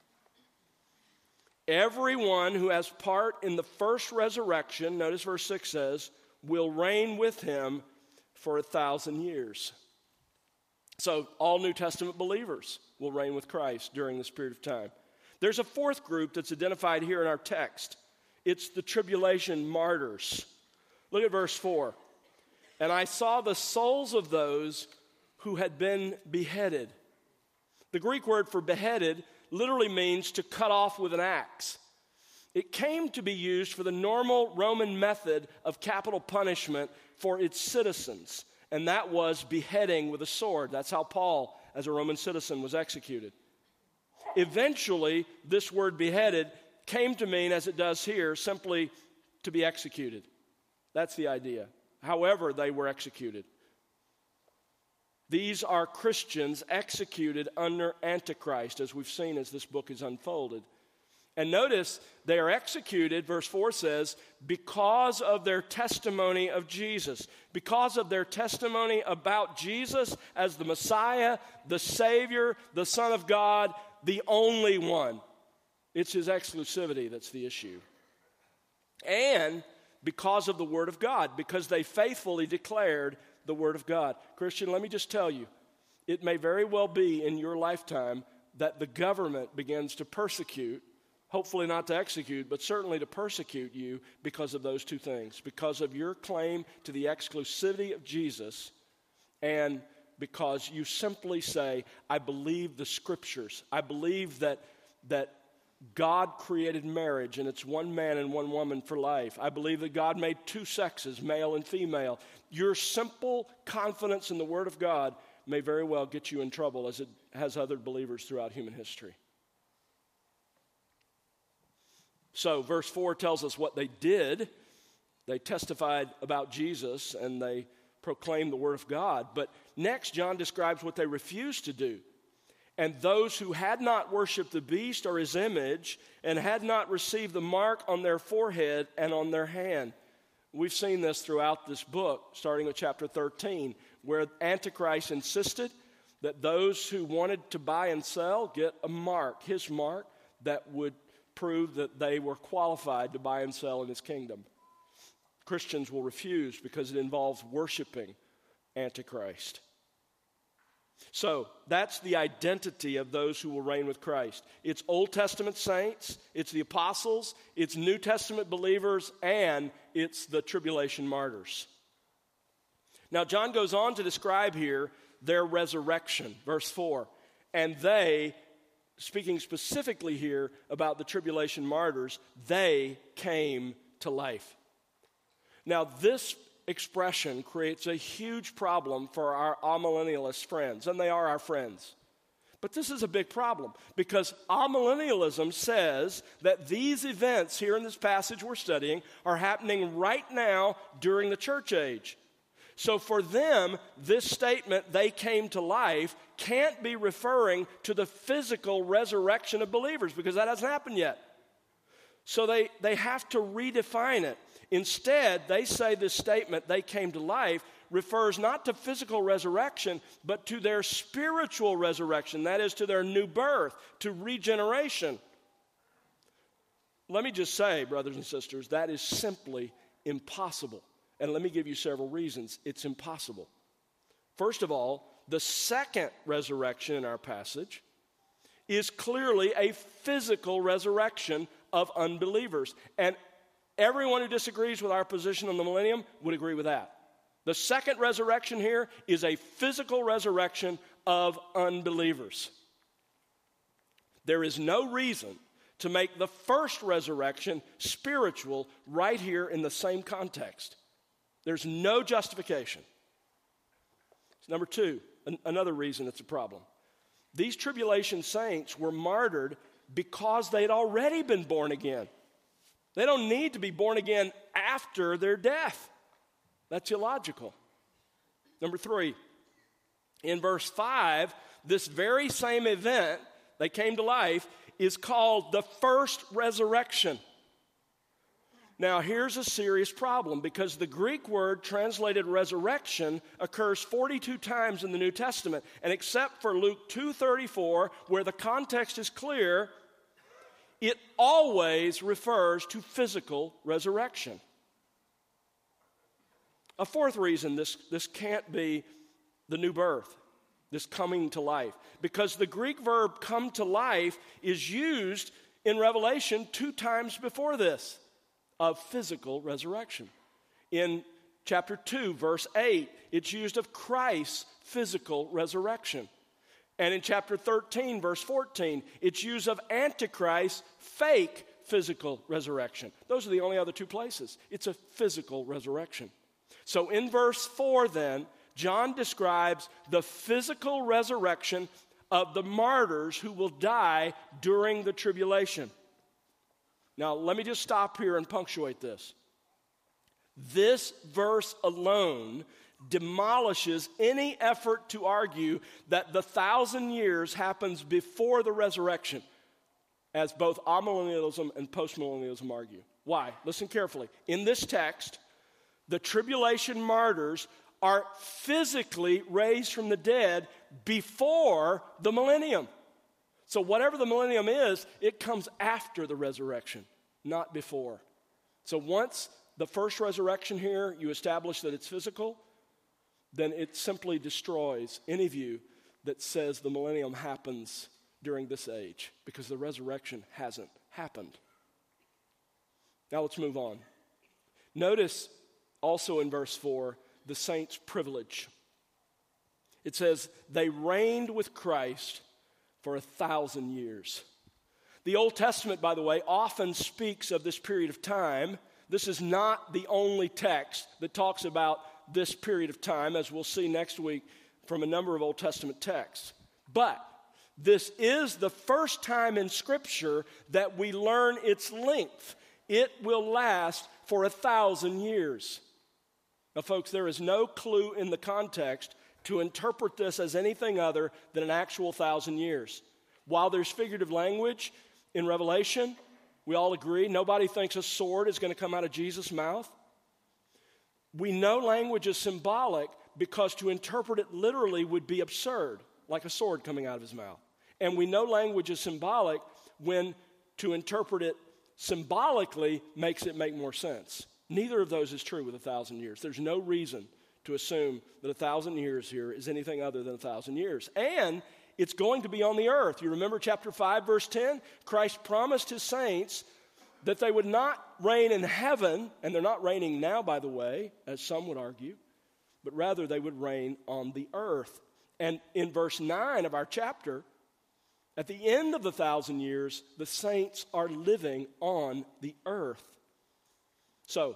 [SPEAKER 3] Everyone who has part in the first resurrection, notice verse six says, will reign with him for a thousand years. So all New Testament believers will reign with Christ during this period of time. There's a fourth group that's identified here in our text. It's the tribulation martyrs. Look at verse four. And I saw the souls of those who had been beheaded. The Greek word for beheaded literally means to cut off with an axe. It came to be used for the normal Roman method of capital punishment for its citizens, and that was beheading with a sword. That's how Paul, as a Roman citizen, was executed. Eventually, this word beheaded came to mean, as it does here, simply to be executed. That's the idea. However, they were executed. These are Christians executed under Antichrist, as we've seen as this book is unfolded. And notice, they are executed, verse four says, because of their testimony of Jesus. Because of their testimony about Jesus as the Messiah, the Savior, the Son of God, the only one. It's his exclusivity that's the issue. And because of the Word of God, because they faithfully declared the Word of God. Christian, let me just tell you, it may very well be in your lifetime that the government begins to persecute, hopefully not to execute, but certainly to persecute you because of those two things, because of your claim to the exclusivity of Jesus, and because you simply say, I believe the Scriptures. I believe that, that God created marriage, and it's one man and one woman for life. I believe that God made two sexes, male and female. Your simple confidence in the Word of God may very well get you in trouble, as it has other believers throughout human history. So, verse four tells us what they did. They testified about Jesus, and they proclaimed the Word of God. But next, John describes what they refused to do. And those who had not worshipped the beast or his image and had not received the mark on their forehead and on their hand. We've seen this throughout this book, starting with chapter thirteen, where Antichrist insisted that those who wanted to buy and sell get a mark, his mark, that would prove that they were qualified to buy and sell in his kingdom. Christians will refuse because it involves worshiping Antichrist. So, that's the identity of those who will reign with Christ. It's Old Testament saints, it's the apostles, it's New Testament believers, and it's the tribulation martyrs. Now, John goes on to describe here their resurrection, verse four. And they, speaking specifically here about the tribulation martyrs, they came to life. Now, this expression creates a huge problem for our amillennialist friends, and they are our friends. But this is a big problem because amillennialism says that these events here in this passage we're studying are happening right now during the church age. So for them, this statement, they came to life, can't be referring to the physical resurrection of believers because that hasn't happened yet. So they, they have to redefine it. Instead, they say this statement, they came to life, refers not to physical resurrection, but to their spiritual resurrection. That is, to their new birth, to regeneration. Let me just say, brothers and sisters, that is simply impossible. And let me give you several reasons it's impossible. First of all, the second resurrection in our passage is clearly a physical resurrection of unbelievers. And everyone who disagrees with our position on the millennium would agree with that. The second resurrection here is a physical resurrection of unbelievers. There is no reason to make the first resurrection spiritual right here in the same context. There's no justification. Number two, an- another reason it's a problem. These tribulation saints were martyred because they'd already been born again. They don't need to be born again after their death. That's illogical. Number three, in verse five, this very same event, they came to life, is called the first resurrection. Now, here's a serious problem because the Greek word translated resurrection occurs forty-two times in the New Testament. And except for Luke two thirty-four, where the context is clear, it always refers to physical resurrection. A fourth reason this, this can't be the new birth, this coming to life, because the Greek verb come to life is used in Revelation two times before this, of physical resurrection. In chapter two, verse eight, it's used of Christ's physical resurrection. And in chapter thirteen, verse fourteen, it's used of Antichrist's fake physical resurrection. Those are the only other two places. It's a physical resurrection. So in verse four then, John describes the physical resurrection of the martyrs who will die during the tribulation. Now, let me just stop here and punctuate this. This verse alone demolishes any effort to argue that the thousand years happens before the resurrection, as both amillennialism and postmillennialism argue. Why? Listen carefully. In this text, the tribulation martyrs are physically raised from the dead before the millennium. So whatever the millennium is, it comes after the resurrection, not before. So once the first resurrection here, you establish that it's physical, then it simply destroys any view that says the millennium happens during this age, because the resurrection hasn't happened. Now let's move on. Notice also in verse four, the saints' privilege. It says, they reigned with Christ for a thousand years. The Old Testament, by the way, often speaks of this period of time. This is not the only text that talks about this period of time, as we'll see next week from a number of Old Testament texts. But this is the first time in Scripture that we learn its length. It will last for a thousand years. Now, folks, there is no clue in the context to interpret this as anything other than an actual thousand years. While there's figurative language in Revelation, we all agree, nobody thinks a sword is going to come out of Jesus' mouth. We know language is symbolic because to interpret it literally would be absurd, like a sword coming out of his mouth. And we know language is symbolic when to interpret it symbolically makes it make more sense. Neither of those is true with a thousand years. There's no reason to assume that a thousand years here is anything other than a thousand years. And it's going to be on the earth. You remember chapter five, verse ten? Christ promised his saints that they would not reign in heaven, and they're not reigning now, by the way, as some would argue, but rather they would reign on the earth. And in verse nine of our chapter, at the end of the thousand years, the saints are living on the earth. So,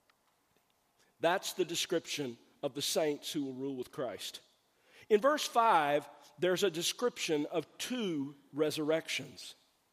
[SPEAKER 3] that's the description of the saints who will rule with Christ. In verse five, there's a description of two resurrections.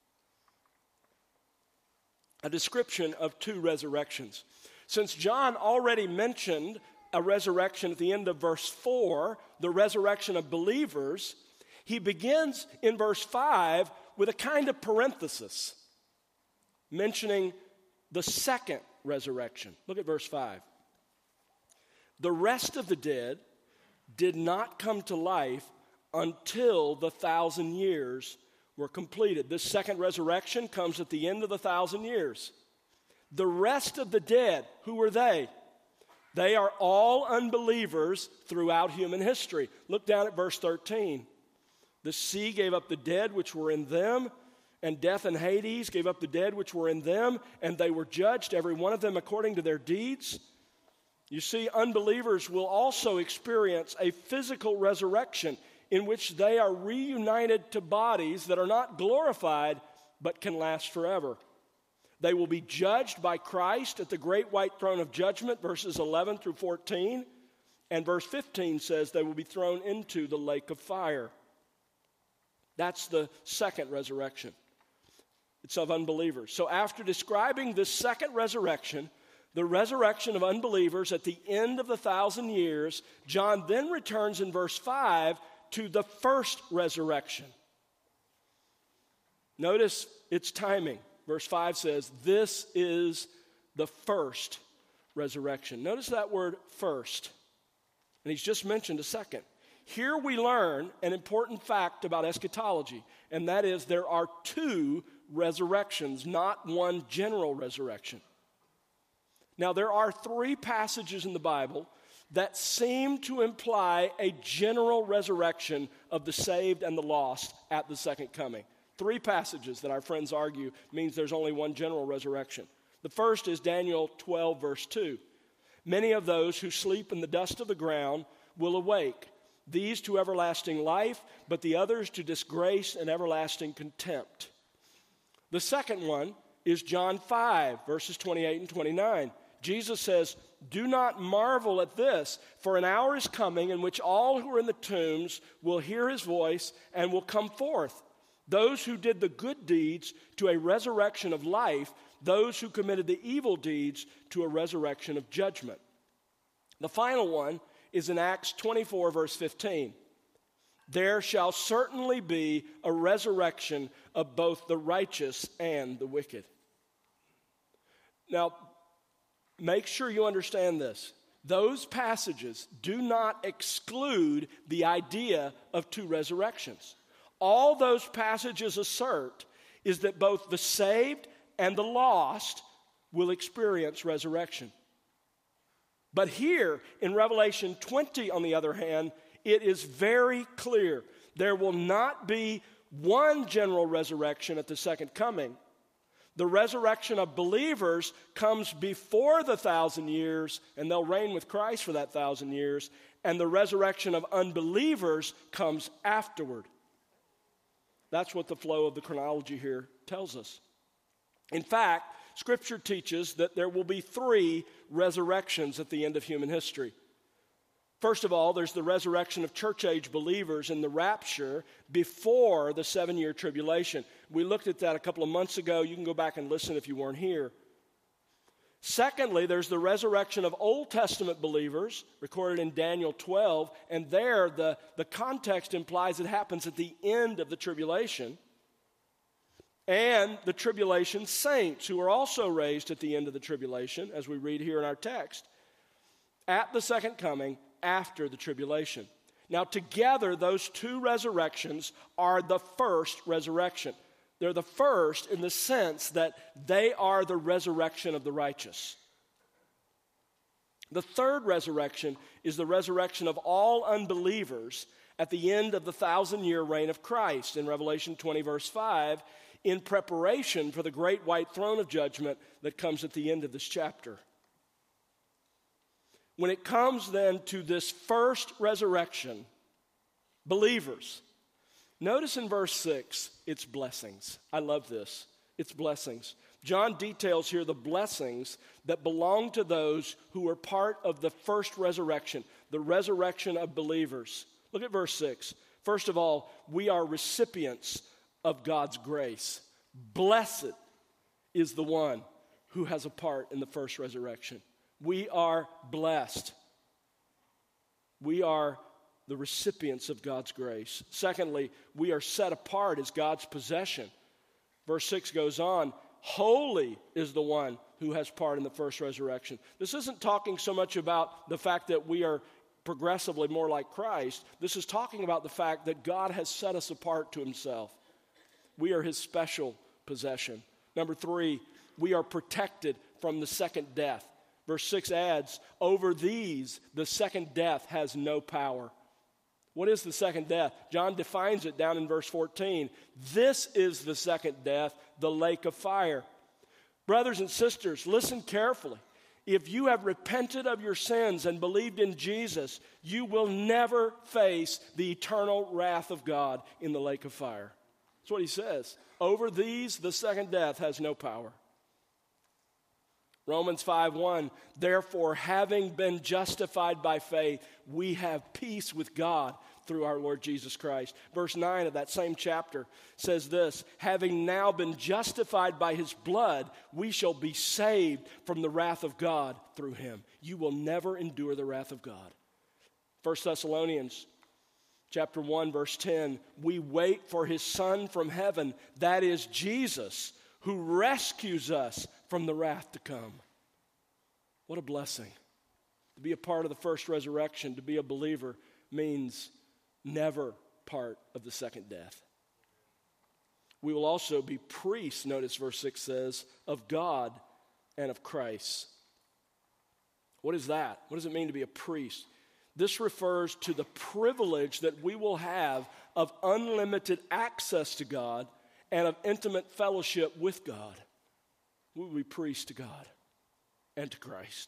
[SPEAKER 3] A description of two resurrections. Since John already mentioned a resurrection at the end of verse four, the resurrection of believers, he begins in verse five with a kind of parenthesis, mentioning the second resurrection. Look at verse five. The rest of the dead did not come to life until the thousand years were completed. This second resurrection comes at the end of the thousand years. The rest of the dead, who were they? They are all unbelievers throughout human history. Look down at verse thirteen. The sea gave up the dead which were in them, and death and Hades gave up the dead which were in them, and they were judged, every one of them according to their deeds. You see, unbelievers will also experience a physical resurrection in which they are reunited to bodies that are not glorified but can last forever. They will be judged by Christ at the great white throne of judgment, verses eleven through fourteen, and verse fifteen says they will be thrown into the lake of fire. That's the second resurrection. It's of unbelievers. So after describing this second resurrection, the resurrection of unbelievers at the end of the thousand years, John then returns in verse five to the first resurrection. Notice its timing. Verse five says, this is the first resurrection. Notice that word first. And he's just mentioned a second. Here we learn an important fact about eschatology, and that is there are two resurrections, not one general resurrection. Now, there are three passages in the Bible that seem to imply a general resurrection of the saved and the lost at the second coming. Three passages that our friends argue means there's only one general resurrection. The first is Daniel twelve, verse two. Many of those who sleep in the dust of the ground will awake, these to everlasting life, but the others to disgrace and everlasting contempt. The second one is John five, verses twenty-eight and twenty-nine. Jesus says, do not marvel at this, for an hour is coming in which all who are in the tombs will hear his voice and will come forth. Those who did the good deeds to a resurrection of life, those who committed the evil deeds to a resurrection of judgment. The final one is in Acts twenty-four, verse fifteen. There shall certainly be a resurrection of both the righteous and the wicked. Now, make sure you understand this. Those passages do not exclude the idea of two resurrections. All those passages assert is that both the saved and the lost will experience resurrection. But here in Revelation twenty, on the other hand, it is very clear there will not be one general resurrection at the second coming. The resurrection of believers comes before the thousand years, and they'll reign with Christ for that thousand years, and the resurrection of unbelievers comes afterward. That's what the flow of the chronology here tells us. In fact, Scripture teaches that there will be three resurrections at the end of human history. First of all, there's the resurrection of church-age believers in the rapture before the seven-year tribulation. We looked at that a couple of months ago. You can go back and listen if you weren't here. Secondly, there's the resurrection of Old Testament believers, recorded in Daniel twelve, and there the, the context implies it happens at the end of the tribulation. And the tribulation saints, who are also raised at the end of the tribulation, as we read here in our text, at the second coming after the tribulation. Now, together, those two resurrections are the first resurrection. They're the first in the sense that they are the resurrection of the righteous. The third resurrection is the resurrection of all unbelievers at the end of the thousand-year reign of Christ in Revelation twenty, verse five, in preparation for the great white throne of judgment that comes at the end of this chapter. When it comes then to this first resurrection, believers, notice in verse six, it's blessings. I love this. It's blessings. John details here the blessings that belong to those who are part of the first resurrection, the resurrection of believers. Look at verse six. First of all, we are recipients of God's grace. Blessed is the one who has a part in the first resurrection. We are blessed. We are the recipients of God's grace. Secondly, we are set apart as God's possession. Verse six goes on, holy is the one who has part in the first resurrection. This isn't talking so much about the fact that we are progressively more like Christ. This is talking about the fact that God has set us apart to himself. We are his special possession. Number three, we are protected from the second death. Verse six adds, over these the second death has no power. What is the second death? John defines it down in verse fourteen. This is the second death, the lake of fire. Brothers and sisters, listen carefully. If you have repented of your sins and believed in Jesus, you will never face the eternal wrath of God in the lake of fire. That's what he says. Over these, the second death has no power. Romans five one, therefore, having been justified by faith, we have peace with God through our Lord Jesus Christ. Verse nine of that same chapter says this, having now been justified by his blood, we shall be saved from the wrath of God through him. You will never endure the wrath of God. First Thessalonians chapter one, verse ten, we wait for his Son from heaven, that is Jesus, who rescues us from the wrath to come. What a blessing. To be a part of the first resurrection, to be a believer, means never part of the second death. We will also be priests, notice verse six says, of God and of Christ. What is that? What does it mean to be a priest? This refers to the privilege that we will have of unlimited access to God and of intimate fellowship with God. We will be priests to God and to Christ.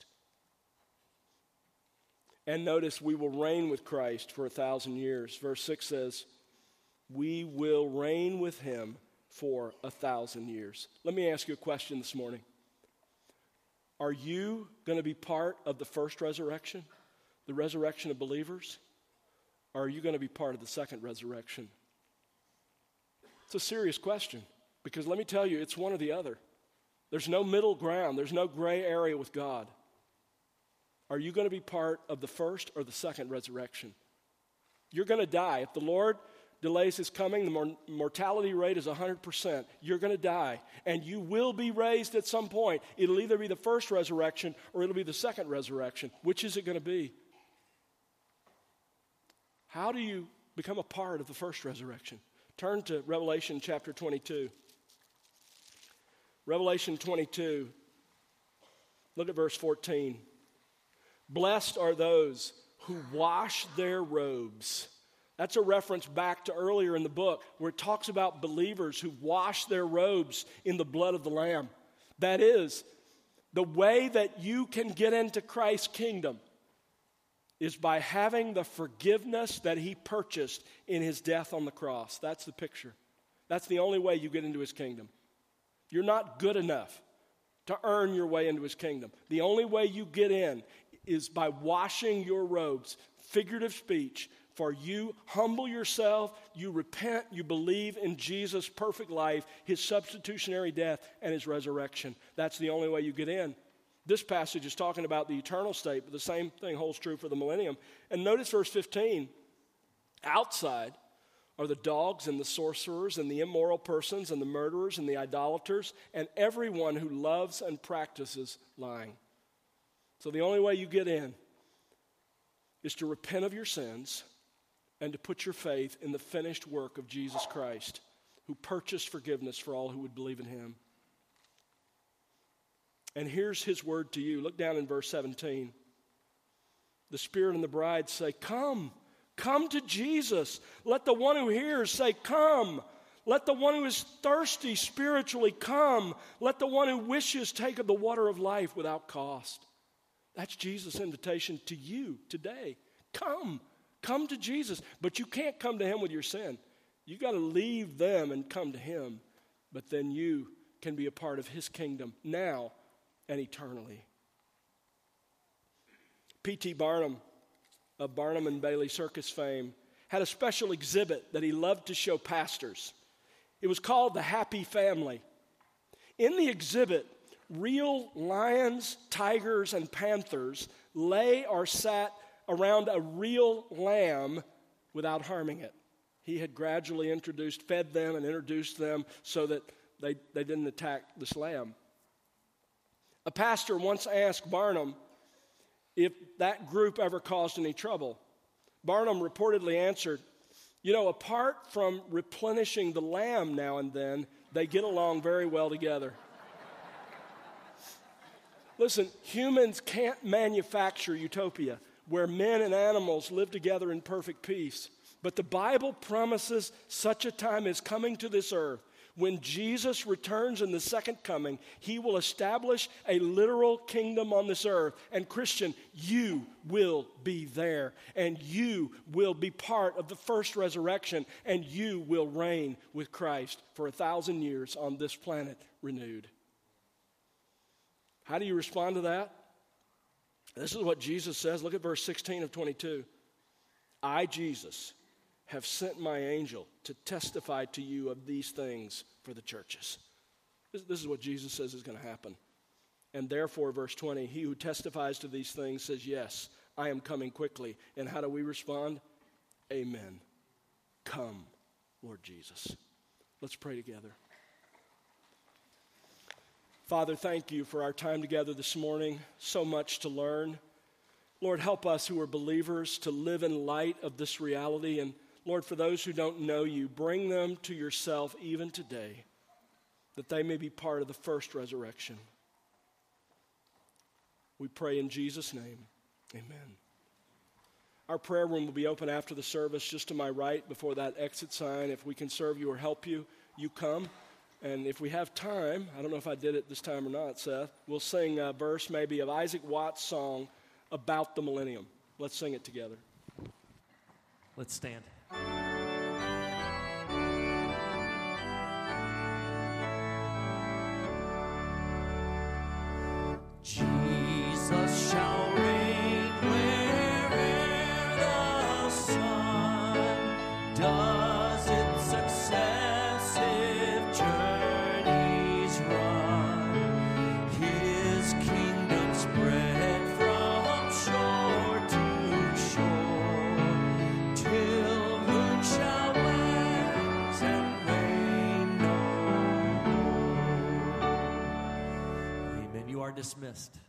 [SPEAKER 3] And notice, we will reign with Christ for a thousand years. Verse six says, we will reign with him for a thousand years. Let me ask you a question this morning. Are you going to be part of the first resurrection, the resurrection of believers? Or are you going to be part of the second resurrection? It's a serious question, because let me tell you, it's one or the other. There's no middle ground. There's no gray area with God. Are you going to be part of the first or the second resurrection? You're going to die. If the Lord delays his coming, the mor- mortality rate is one hundred percent. You're going to die, and you will be raised at some point. It'll either be the first resurrection or it'll be the second resurrection. Which is it going to be? How do you become a part of the first resurrection? Turn to Revelation chapter twenty-two. Revelation twenty-two, look at verse fourteen. Blessed are those who wash their robes. That's a reference back to earlier in the book where it talks about believers who wash their robes in the blood of the Lamb. That is, the way that you can get into Christ's kingdom is by having the forgiveness that he purchased in his death on the cross. That's the picture. That's the only way you get into his kingdom. You're not good enough to earn your way into his kingdom. The only way you get in is by washing your robes, figurative speech, for you humble yourself, you repent, you believe in Jesus' perfect life, his substitutionary death, and his resurrection. That's the only way you get in. This passage is talking about the eternal state, but the same thing holds true for the millennium. And notice verse fifteen. Outside are the dogs and the sorcerers and the immoral persons and the murderers and the idolaters and everyone who loves and practices lying. So the only way you get in is to repent of your sins and to put your faith in the finished work of Jesus Christ, who purchased forgiveness for all who would believe in him. And here's his word to you. Look down in verse seventeen. The Spirit and the bride say, come, come to Jesus. Let the one who hears say, come. Let the one who is thirsty spiritually come. Let the one who wishes take of the water of life without cost. That's Jesus' invitation to you today. Come. Come to Jesus. But you can't come to him with your sin. You've got to leave them and come to him. But then you can be a part of his kingdom now and eternally. P T Barnum of Barnum and Bailey Circus fame had a special exhibit that he loved to show pastors. It was called The Happy Family. In the exhibit, real lions, tigers, and panthers lay or sat around a real lamb without harming it. He had gradually introduced, fed them and introduced them so that they, they didn't attack this lamb. A pastor once asked Barnum if that group ever caused any trouble. Barnum reportedly answered, you know, apart from replenishing the lamb now and then, they get along very well together. Listen, humans can't manufacture utopia where men and animals live together in perfect peace. But the Bible promises such a time is coming to this earth. When Jesus returns in the second coming, he will establish a literal kingdom on this earth. And Christian, you will be there. And you will be part of the first resurrection. And you will reign with Christ for a thousand years on this planet renewed. How do you respond to that? This is what Jesus says. Look at verse sixteen of twenty-two. I, Jesus, have sent my angel to testify to you of these things for the churches. This, this is what Jesus says is going to happen. And therefore, verse twenty, he who testifies to these things says, yes, I am coming quickly. And how do we respond? Amen. Come, Lord Jesus. Let's pray together. Father, thank you for our time together this morning. So much to learn. Lord, help us who are believers to live in light of this reality. And Lord, for those who don't know you, bring them to yourself even today, that they may be part of the first resurrection. We pray in Jesus' name. Amen. Our prayer room will be open after the service, just to my right before that exit sign. If we can serve you or help you, you come. And if we have time, I don't know if I did it this time or not, Seth, we'll sing a verse maybe of Isaac Watts' song, About the Millennium. Let's sing it together.
[SPEAKER 2] Let's stand. Jesus shall reign where'er the sun does its successive journeys run. His kingdom spread from shore to shore till moon shall wax and wane no more. Amen. You are dismissed.